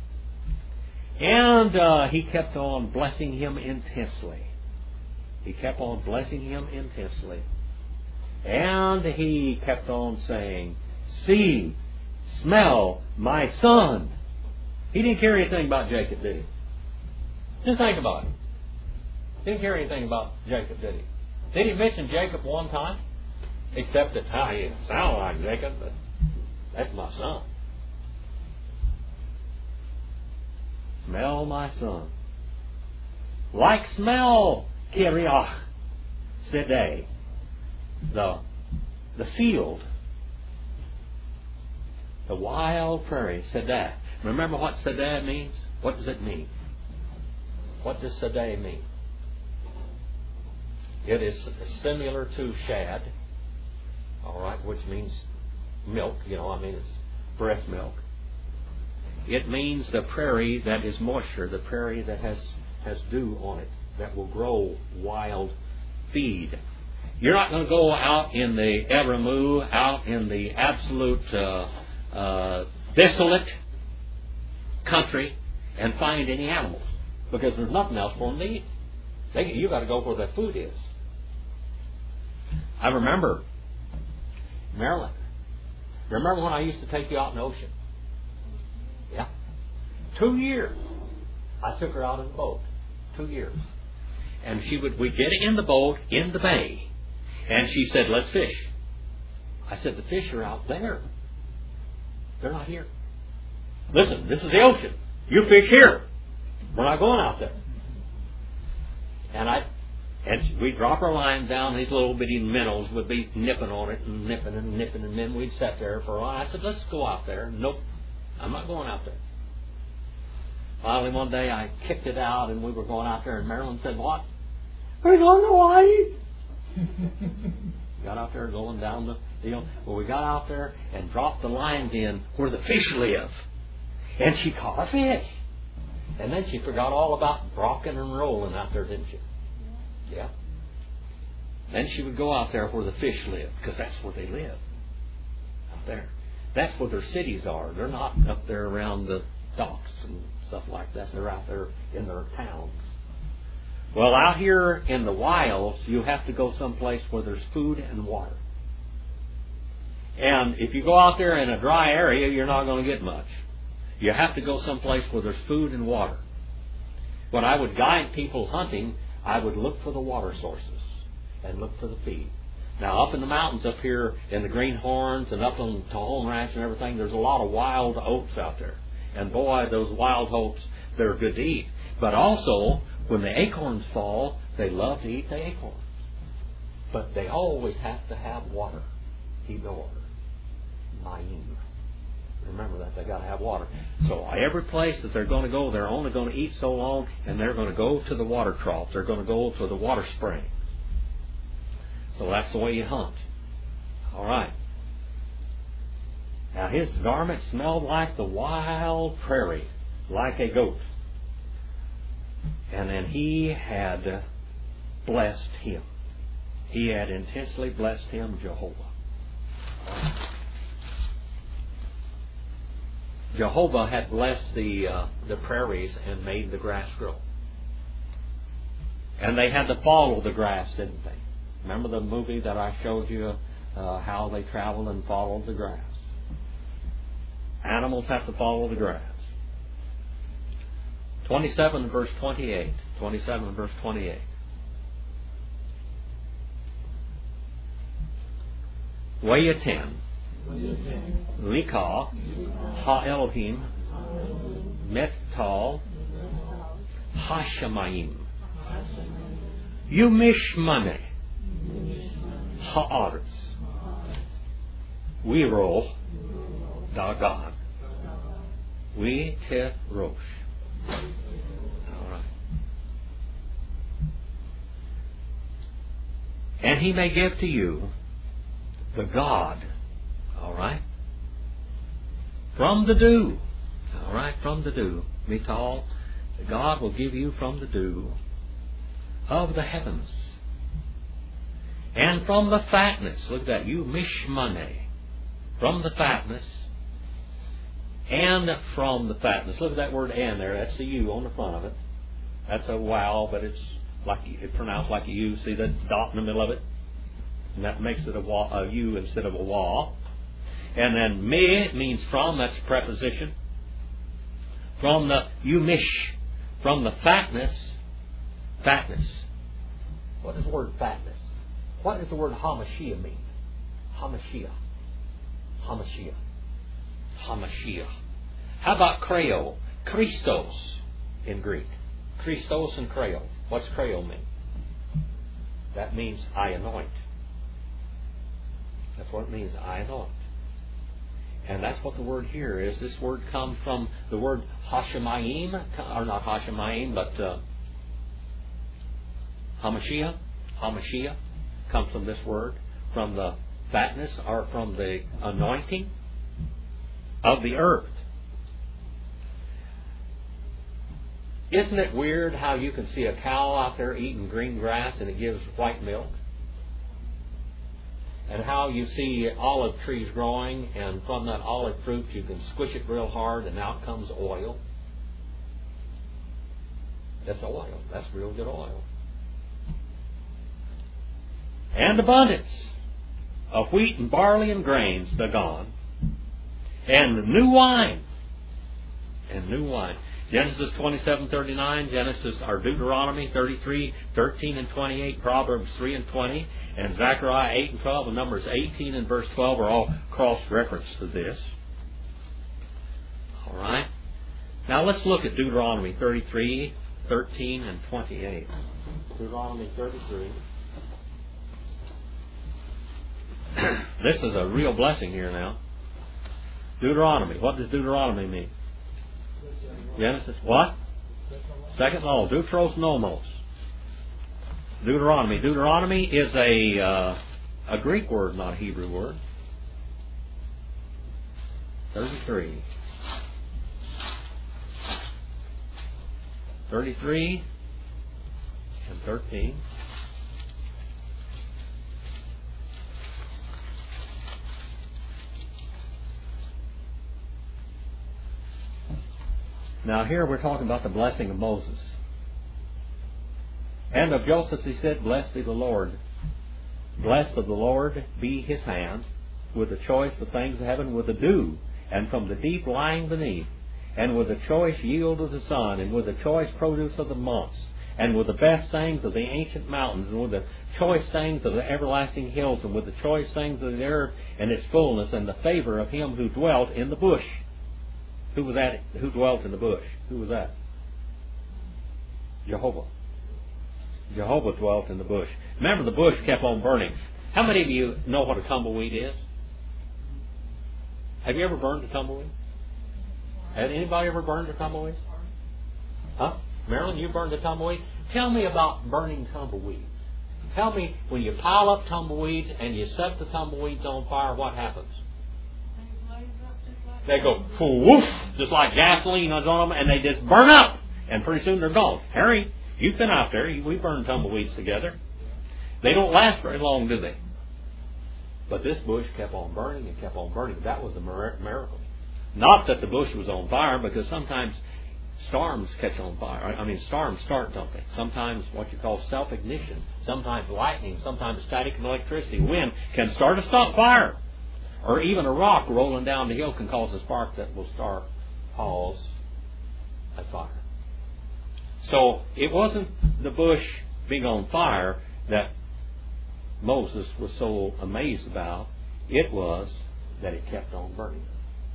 And uh, he kept on blessing him intensely. He kept on blessing him intensely. And he kept on saying, See, smell my son. He didn't care anything about Jacob, did he? Just think about it. Didn't care anything about Jacob, did he? Did he mention Jacob one time? Except that how he sounded like Jacob, but that's my son. Smell my son. Like smell, Kiriach, Sedeh, the the field, the wild prairie, Sedeh. Remember what Sedeh means? What does it mean? What does Sedeh mean? It is similar to shad. All right, which means milk, you know, I mean it's breast milk. It means the prairie that is moisture, the prairie that has, has dew on it, that will grow wild feed. You're not going to go out in the Eramu, out in the absolute uh, uh, desolate country and find any animals, because there's nothing else for them to eat. They, you got to go where the food is. I remember Marilyn. Remember when I used to take you out in the ocean? Yeah. Two years. I took her out in the boat. Two years. And she would, we'd get in the boat, in the bay, And she said, let's fish. I said, the fish are out there. They're not here. Listen, this is the ocean. You fish here. We're not going out there. And I, and we'd drop our line down. These little bitty minnows would be nipping on it and nipping and nipping, and then we'd sit there for a while. I said, let's go out there. Nope, I'm not going out there. Finally, one day I kicked it out, and we were going out there, and Marilyn said, what? We're going Hawaii. Got out there going down the deal. Well, we got out there and dropped the lines in where the fish live. And she caught a fish. And then she forgot all about rocking and rolling out there, didn't she? Yeah. Then she would go out there where the fish live, because that's where they live. Out there. That's where their cities are. They're not up there around the docks and stuff like that. They're out there in their towns. Well, out here in the wilds, you have to go someplace where there's food and water. And if you go out there in a dry area, you're not going to get much. You have to go someplace where there's food and water. When I would guide people hunting, I would look for the water sources and look for the feed. Now, up in the mountains up here in the Greenhorns and up on Tahone Ranch and everything, there's a lot of wild oats out there. And boy, those wild oats, they're good to eat. But also, when the acorns fall, they love to eat the acorns. But they always have to have water. Keep the water. Mayim. Remember that, they've got to have water. So every place that they're going to go, they're only going to eat so long, and they're going to go to the water trough. They're going to go to the water spring. So that's the way you hunt. All right. Now his garment smelled like the wild prairie, like a goat. And then he had blessed him. He had intensely blessed him, Jehovah. Jehovah had blessed the uh, the prairies and made the grass grow. And they had to follow the grass, didn't they? Remember the movie that I showed you, uh, how they traveled and followed the grass? Animals have to follow the grass. twenty-seven verse twenty-eight. twenty-seven verse twenty-eight. Wayaten. Lika. Ha-Elohim. Metal. Hashamayim. Yumishmane. Ha'aretz. Wiro. Dagan. We te rosh. All right. And he may give to you the God, all right, from the dew, all right, from the dew, Mital, the God will give you from the dew of the heavens, and from the fatness, look at that, you mishmane, from the fatness, and from the fatness. Look at that word "and" there. That's the U on the front of it. That's a wow, but it's like it's pronounced like a U. See that dot in the middle of it? And that makes it a, wa, a U instead of a wa. And then me means from. That's a preposition. From the yumish, from the fatness, fatness. What is the word fatness? What does the word Hamashiach mean? Hamashiach. Hamashiach. Hamashiach. How about Kreo? Christos in Greek. Christos and Kreo. What's Kreo mean? That means I anoint. That's what it means, I anoint. And that's what the word here is. This word comes from the word Hashemayim, or not Hashemayim, but uh, Hamashiach. Hamashiach comes from this word, from the fatness, or from the anointing of the earth. Isn't it weird how you can see a cow out there eating green grass and it gives white milk? And how you see olive trees growing, and from that olive fruit you can squish it real hard and out comes oil. That's oil. That's real good oil. And abundance of wheat and barley and grains, Dagon. And new wine. And new wine. Genesis twenty-seven thirty-nine, Genesis or Deuteronomy thirty-three thirteen and twenty-eight, Proverbs three and twenty, and Zechariah eight and twelve, and Numbers eighteen and verse twelve are all cross-reference to this. All right. Now let's look at Deuteronomy thirty-three thirteen and twenty-eight. Deuteronomy thirty-three. This is a real blessing here now. Deuteronomy. What does Deuteronomy mean? Genesis. What? Second law. Deuteros nomos. Deuteronomy. Deuteronomy is a uh, a Greek word, not a Hebrew word. thirty-three. thirty-three and thirteen. Now here we're talking about the blessing of Moses. And of Joseph he said, Blessed be the Lord. Blessed of the Lord be his hand, with the choice of things of heaven, with the dew, and from the deep lying beneath, and with the choice yield of the sun, and with the choice produce of the months, and with the best things of the ancient mountains, and with the choice things of the everlasting hills, and with the choice things of the earth and its fullness, and the favor of him who dwelt in the bush. Who was that? Who dwelt in the bush? Who was that? Jehovah. Jehovah dwelt in the bush. Remember, the bush kept on burning. How many of you know what a tumbleweed is? Have you ever burned a tumbleweed? Had anybody ever burned a tumbleweed? Huh? Marilyn, you burned a tumbleweed? Tell me about burning tumbleweeds. Tell me, when you pile up tumbleweeds and you set the tumbleweeds on fire, what happens? They go woof, just like gasoline on them, and they just burn up. And pretty soon they're gone. Harry, you've been out there. We burned tumbleweeds together. They don't last very long, do they? But this bush kept on burning and kept on burning. That was a miracle. Not that the bush was on fire, because sometimes storms catch on fire. I mean, storms start, don't they? Sometimes what you call self-ignition. Sometimes lightning. Sometimes static electricity. Wind can start a stop fire. Or even a rock rolling down the hill can cause a spark that will start, cause a fire. So it wasn't the bush being on fire that Moses was so amazed about. It was that it kept on burning.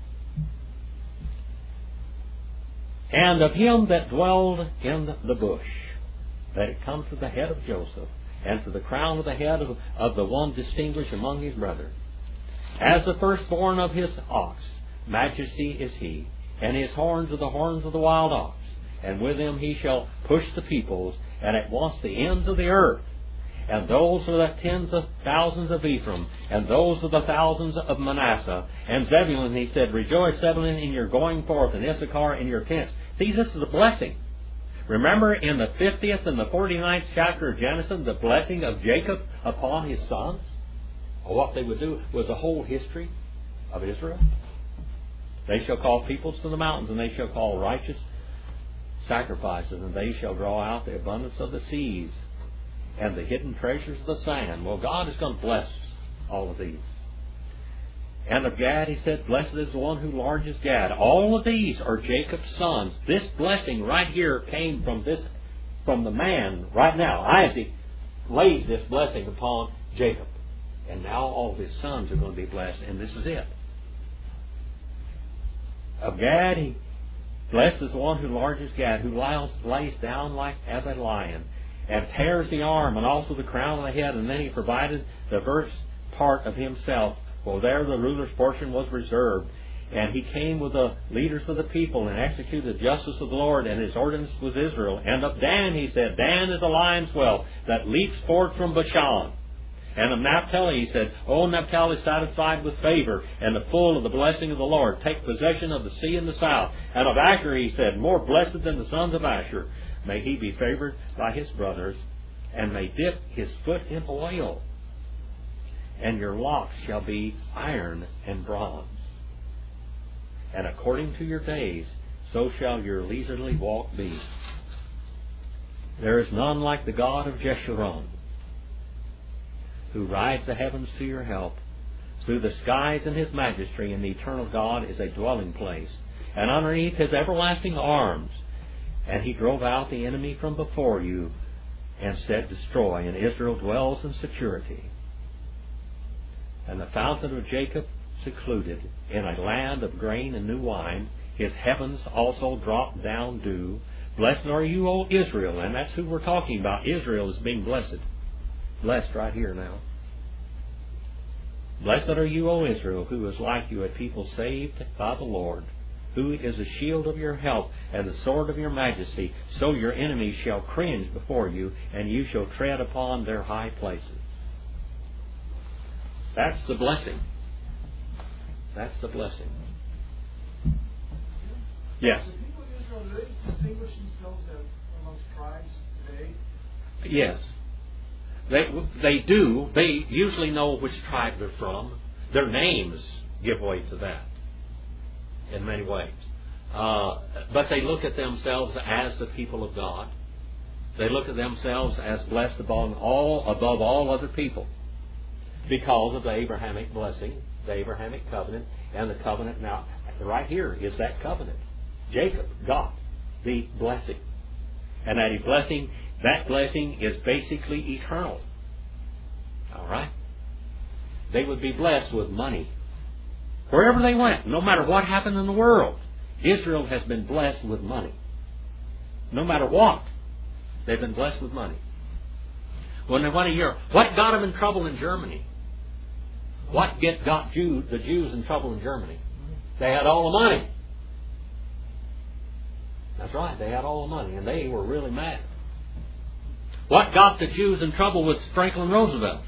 And of him that dwelled in the bush, that it come to the head of Joseph, and to the crown of the head of, of the one distinguished among his brethren. As the firstborn of his ox, majesty is he, and his horns are the horns of the wild ox. And with him he shall push the peoples, and at once the ends of the earth. And those are the tens of thousands of Ephraim, and those are the thousands of Manasseh. And Zebulun, he said, Rejoice, Zebulun, in your going forth, and Issachar in your tents. See, this is a blessing. Remember in the fiftieth and the forty-ninth chapter of Genesis, the blessing of Jacob upon his sons? What they would do was the whole history of Israel. They shall call peoples to the mountains, and they shall call righteous sacrifices, and they shall draw out the abundance of the seas and the hidden treasures of the sand. Well, God is going to bless all of these. And of Gad, he said, Blessed is the one who enlarges Gad. All of these are Jacob's sons. This blessing right here came from this, from the man right now. Isaac laid this blessing upon Jacob. And now all of his sons are going to be blessed, and this is it. Of Gad, he blessed is the one who enlarges Gad, who lies, lays down like as a lion, and tears the arm, and also the crown of the head, and then he provided the first part of himself. For there the ruler's portion was reserved. And he came with the leaders of the people, and executed the justice of the Lord, and his ordinance with Israel. And of Dan, he said, Dan is a lion's whelp that leaps forth from Bashan. And of Naphtali, he said, O Naphtali is satisfied with favor, and the full of the blessing of the Lord. Take possession of the sea in the south. And of Asher, he said, More blessed than the sons of Asher. May he be favored by his brothers, and may dip his foot in oil. And your locks shall be iron and bronze. And according to your days, so shall your leisurely walk be. There is none like the God of Jeshurun, who rides the heavens to your help. Through the skies in his majesty, and the eternal God is a dwelling place. And underneath his everlasting arms, And he drove out the enemy from before you and said, destroy. And Israel dwells in security. And the fountain of Jacob secluded in a land of grain and new wine. His heavens also drop down dew. Blessed are you, O Israel. And that's who we're talking about. Israel is being blessed. Blessed right here now. Blessed are you, O Israel, who is like you, a people saved by the Lord, who is the shield of your help and the sword of your majesty. So your enemies shall cringe before you, and you shall tread upon their high places. That's the blessing. That's the blessing. Yes? The people of Israel, do they distinguish themselves amongst tribes today? Yes. They, they do. They usually know which tribe they're from. Their names give way to that in many ways. Uh, but they look at themselves as the people of God. They look at themselves as blessed above all, above all other people because of the Abrahamic blessing, the Abrahamic covenant, and the covenant now. Right here is that covenant. Jacob got the blessing. And that blessing, that blessing is basically eternal. All right? They would be blessed with money. Wherever they went, no matter what happened in the world, Israel has been blessed with money. No matter what, they've been blessed with money. When they went to Europe, what got them in trouble in Germany? What get, got Jew, the Jews in trouble in Germany? They had all the money. That's right, they had all the money, and they were really mad. What got the Jews in trouble with Franklin Roosevelt?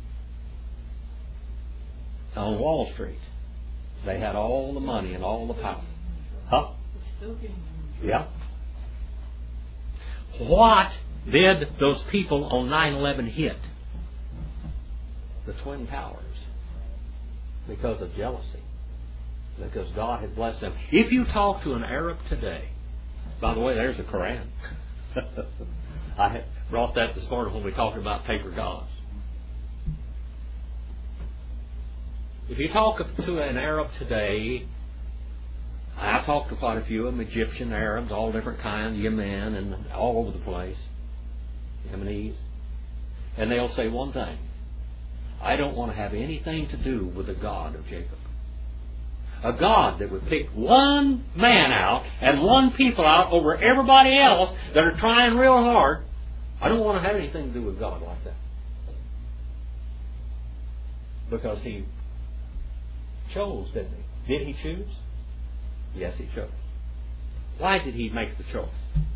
On Wall Street. They had all the money and all the power. Huh? Yeah. What did those people on nine eleven hit? The Twin Towers. Because of jealousy. Because God had blessed them. If you talk to an Arab today, by the way, there's a Quran. I had brought that this morning when we talked about paper gods. If you talk to an Arab today, I've talked to quite a few of them, Egyptian Arabs, all different kinds, Yemen, and all over the place, Yemenis, and they'll say one thing: I don't want to have anything to do with the God of Jacob. A God that would pick one man out and one people out over everybody else that are trying real hard. I don't want to have anything to do with God like that. Because He chose, didn't He? Did He choose? Yes, He chose. Why did He make the choice?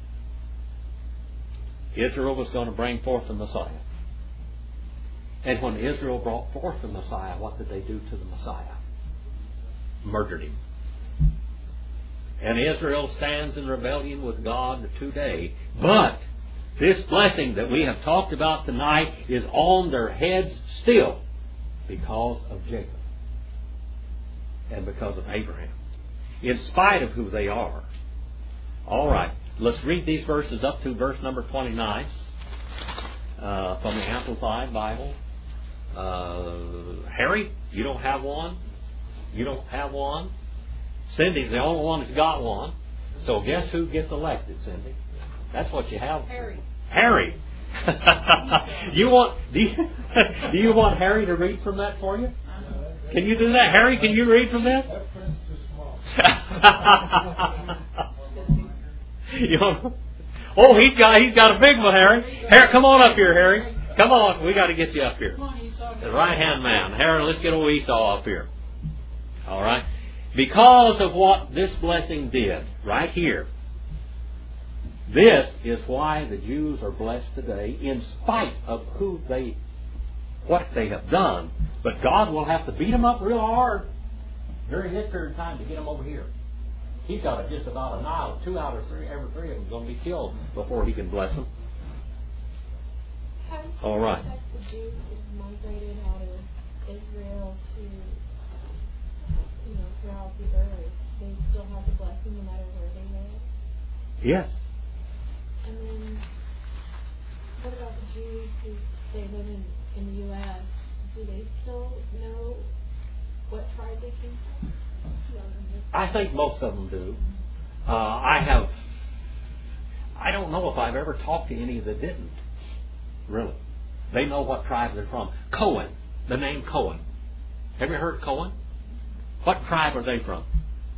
Israel was going to bring forth the Messiah. And when Israel brought forth the Messiah, what did they do to the Messiah? Murdered Him. And Israel stands in rebellion with God today. But this blessing that we have talked about tonight is on their heads still because of Jacob and because of Abraham, in spite of who they are. All right, let's read these verses up to verse number twenty-nine uh, from the Amplified Bible. Uh, Harry, you don't have one? You don't have one? Cindy's the only one that's got one. So guess who gets elected, Cindy? That's what you have. Harry. Harry. you want? Do you, do you want Harry to read from that for you? Can you do that, Harry? Can you read from that? That print's too small. you know, oh, he's got he's got a big one, Harry. Harry, come on up here, Harry. Come on, we got to get you up here. The right hand man, Harry. Let's get old Esau up here. All right, because of what this blessing did right here. This is why the Jews are blessed today, in spite of who they, what they have done. But God will have to beat them up real hard during this period of time to get them over here. He's got just about a mile, two out of three, every three of them going to be killed before He can bless them. All right. The Jews migrated out of Israel to, you know, throughout the earth. They still have the blessing no matter where they live. Yes. And then, what about the Jews who they live in, in the U S? Do they still know what tribe they came from? I think most of them do. Uh, I have I don't know if I've ever talked to any that didn't. Really. They know what tribe they're from. Cohen. The name Cohen. Have you heard Cohen? What tribe are they from?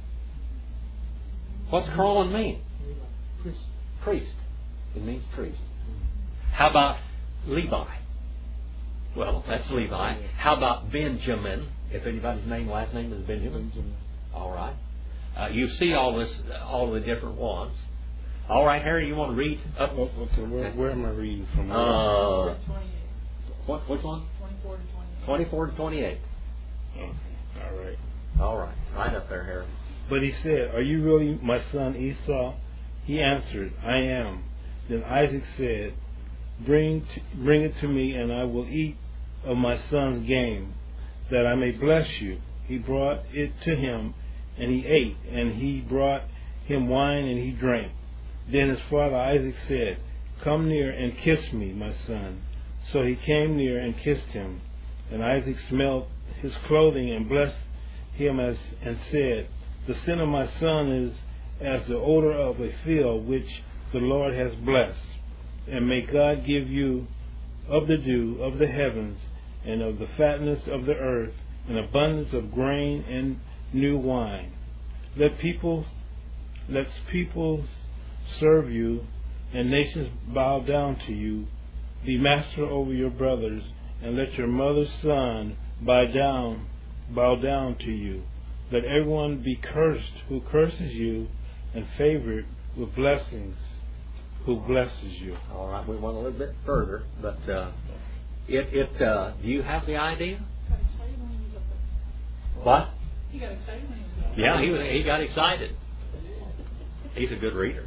What's Cohen mean? Priest. Priest. It means priest. How about Levi? Well, that's Levi. How about Benjamin? If anybody's name, last name is Benjamin. Benjamin. All right. Uh, you see all this, all the different ones. All right, Harry, you want to read up? Okay, where, where am I reading from? Uh, twenty-eight. what? Which one? twenty-four to twenty-eight. Twenty-four to twenty-eight. Okay, all right. All right, right up there, Harry. But he said, "Are you really my son Esau?" He answered, "I am." Then Isaac said, Bring, t- bring it to me, and I will eat of my son's game, that I may bless you. He brought it to him, and he ate, and he brought him wine, and he drank. Then his father Isaac said, Come near and kiss me, my son. So he came near and kissed him. And Isaac smelled his clothing and blessed him as and said, The sin of my son is as the odor of a field which the Lord has blessed. And may God give you of the dew of the heavens and of the fatness of the earth an abundance of grain and new wine. Let people, let peoples serve you and nations bow down to you. Be master over your brothers, and let your mother's son bow down, bow down to you. Let everyone be cursed who curses you, and favored with blessings who blesses you. All right, we went a little bit further, but uh, it it. Uh, do you have the idea? Got excited when he was up there. What? He got excited when he was up there. Yeah, he was, he got excited. He's a good reader.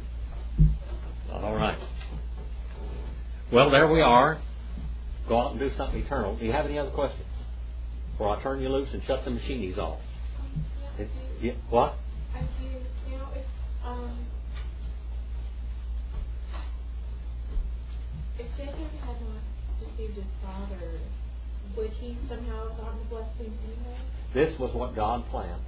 All right. Well, there we are. Go out and do something eternal. Do you have any other questions? Before I turn you loose and shut the machinies off. Yeah, It, I do. yeah, what? I do. Now, if um, if Jacob had not deceived his father, would he somehow have gotten the blessing anyway? This was what God planned.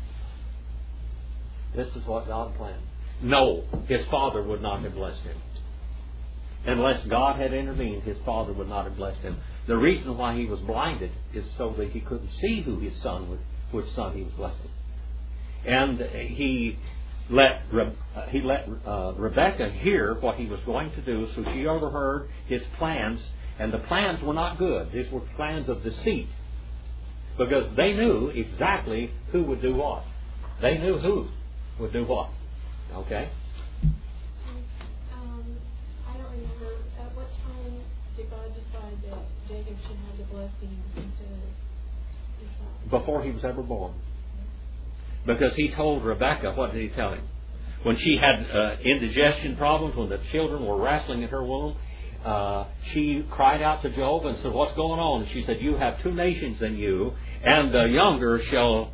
This is what God planned. No, his father would not have blessed him. Unless God had intervened, his father would not have blessed him. The reason why he was blinded is so that he couldn't see who his son was, which son he was blessing. And he let Re- uh, he let uh, Rebecca hear what he was going to do, so she overheard his plans, and the plans were not good. These were plans of deceit, because they knew exactly who would do what. They knew who would do what. Okay? Um, I don't remember. At what time did God decide that Jacob should have the blessing instead of Esau? Before he was ever born. Because he told Rebecca, what did he tell him? When she had uh, indigestion problems, when the children were wrestling in her womb, uh, she cried out to Job and said, what's going on? And she said, you have two nations in you, and the younger shall...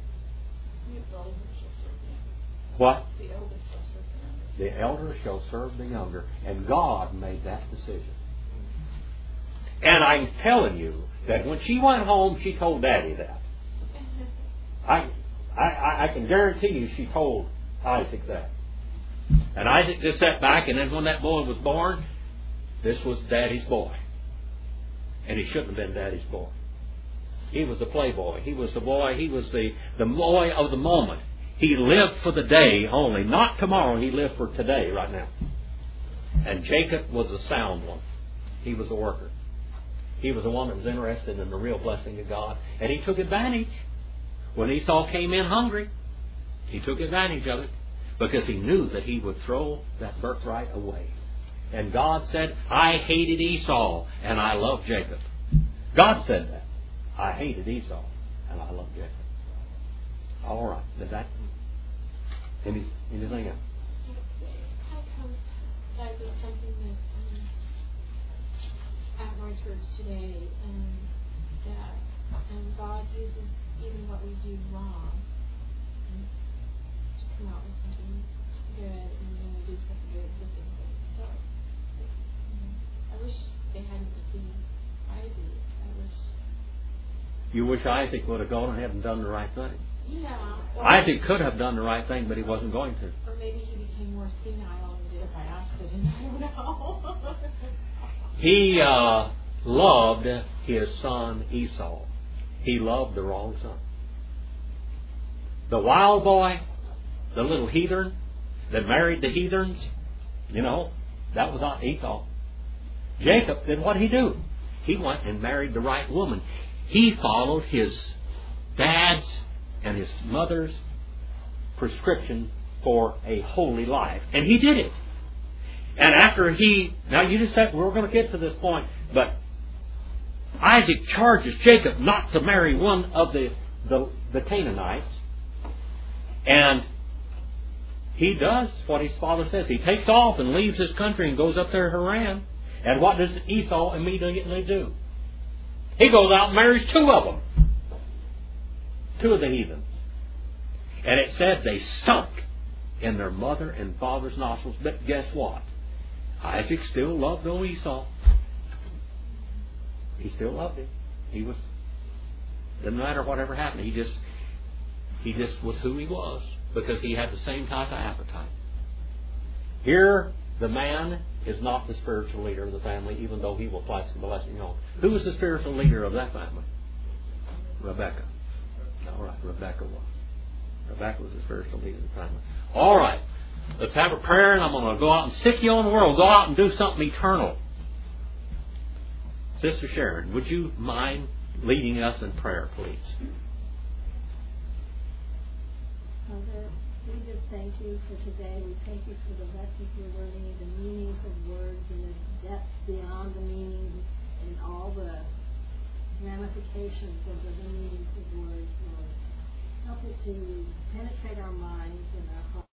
What? The elder shall serve the younger. And God made that decision. And I'm telling you that when she went home, she told Daddy that. I, I, I can guarantee you she told Isaac that. And Isaac just sat back, and then when that boy was born, this was Daddy's boy. And he shouldn't have been Daddy's boy. He was a playboy. He was the boy, he was the, the boy of the moment. He lived for the day only. Not tomorrow. He lived for today, right now. And Jacob was a sound one. He was a worker. He was the one that was interested in the real blessing of God. And he took advantage. When Esau came in hungry, he took advantage of it. Because he knew that he would throw that birthright away. And God said, I hated Esau and I loved Jacob. God said that. I hated Esau and I loved Jacob. All right. Did that? Any, anything else? How come that was something that um, at my church today, um, that um, God uses even what we do wrong and to come out with something good, and then we do something good with the thing. So um, I wish they hadn't deceived Isaac. I wish. You wish Isaac would have gone ahead and done the right thing. Yeah. Or, Isaac could have done the right thing, but he wasn't going to. or maybe he became more senile and did it by accident. I don't know. He uh, loved his son Esau. He loved the wrong son. The wild boy, the little heathen that married the heathens, you know, that was not Esau. Jacob did what he do. He went and married the right woman. He followed his dad's and his mother's prescription for a holy life. And he did it. And after he, now you just said, we're going to get to this point, but Isaac charges Jacob not to marry one of the, the, the Canaanites. And he does what his father says. He takes off and leaves his country and goes up there to Haran. And what does Esau immediately do? He goes out and marries two of them. Two of the heathens. And it said they stunk in their mother and father's nostrils. But guess what? Isaac still loved old Esau. He still loved him. He was, didn't matter whatever happened. He just, he just was who he was because he had the same type of appetite. Here, the man is not the spiritual leader of the family, even though he will place the blessing on. Who was the spiritual leader of that family? Rebecca. All right, Rebecca was. Rebecca was the spiritual leader of the family. All right, let's have a prayer, and I'm going to go out and sick you on the world. Go out and do something eternal. Sister Sharon, would you mind leading us in prayer, please? Father, we just thank you for today. We thank you for the lessons we're learning, the meanings of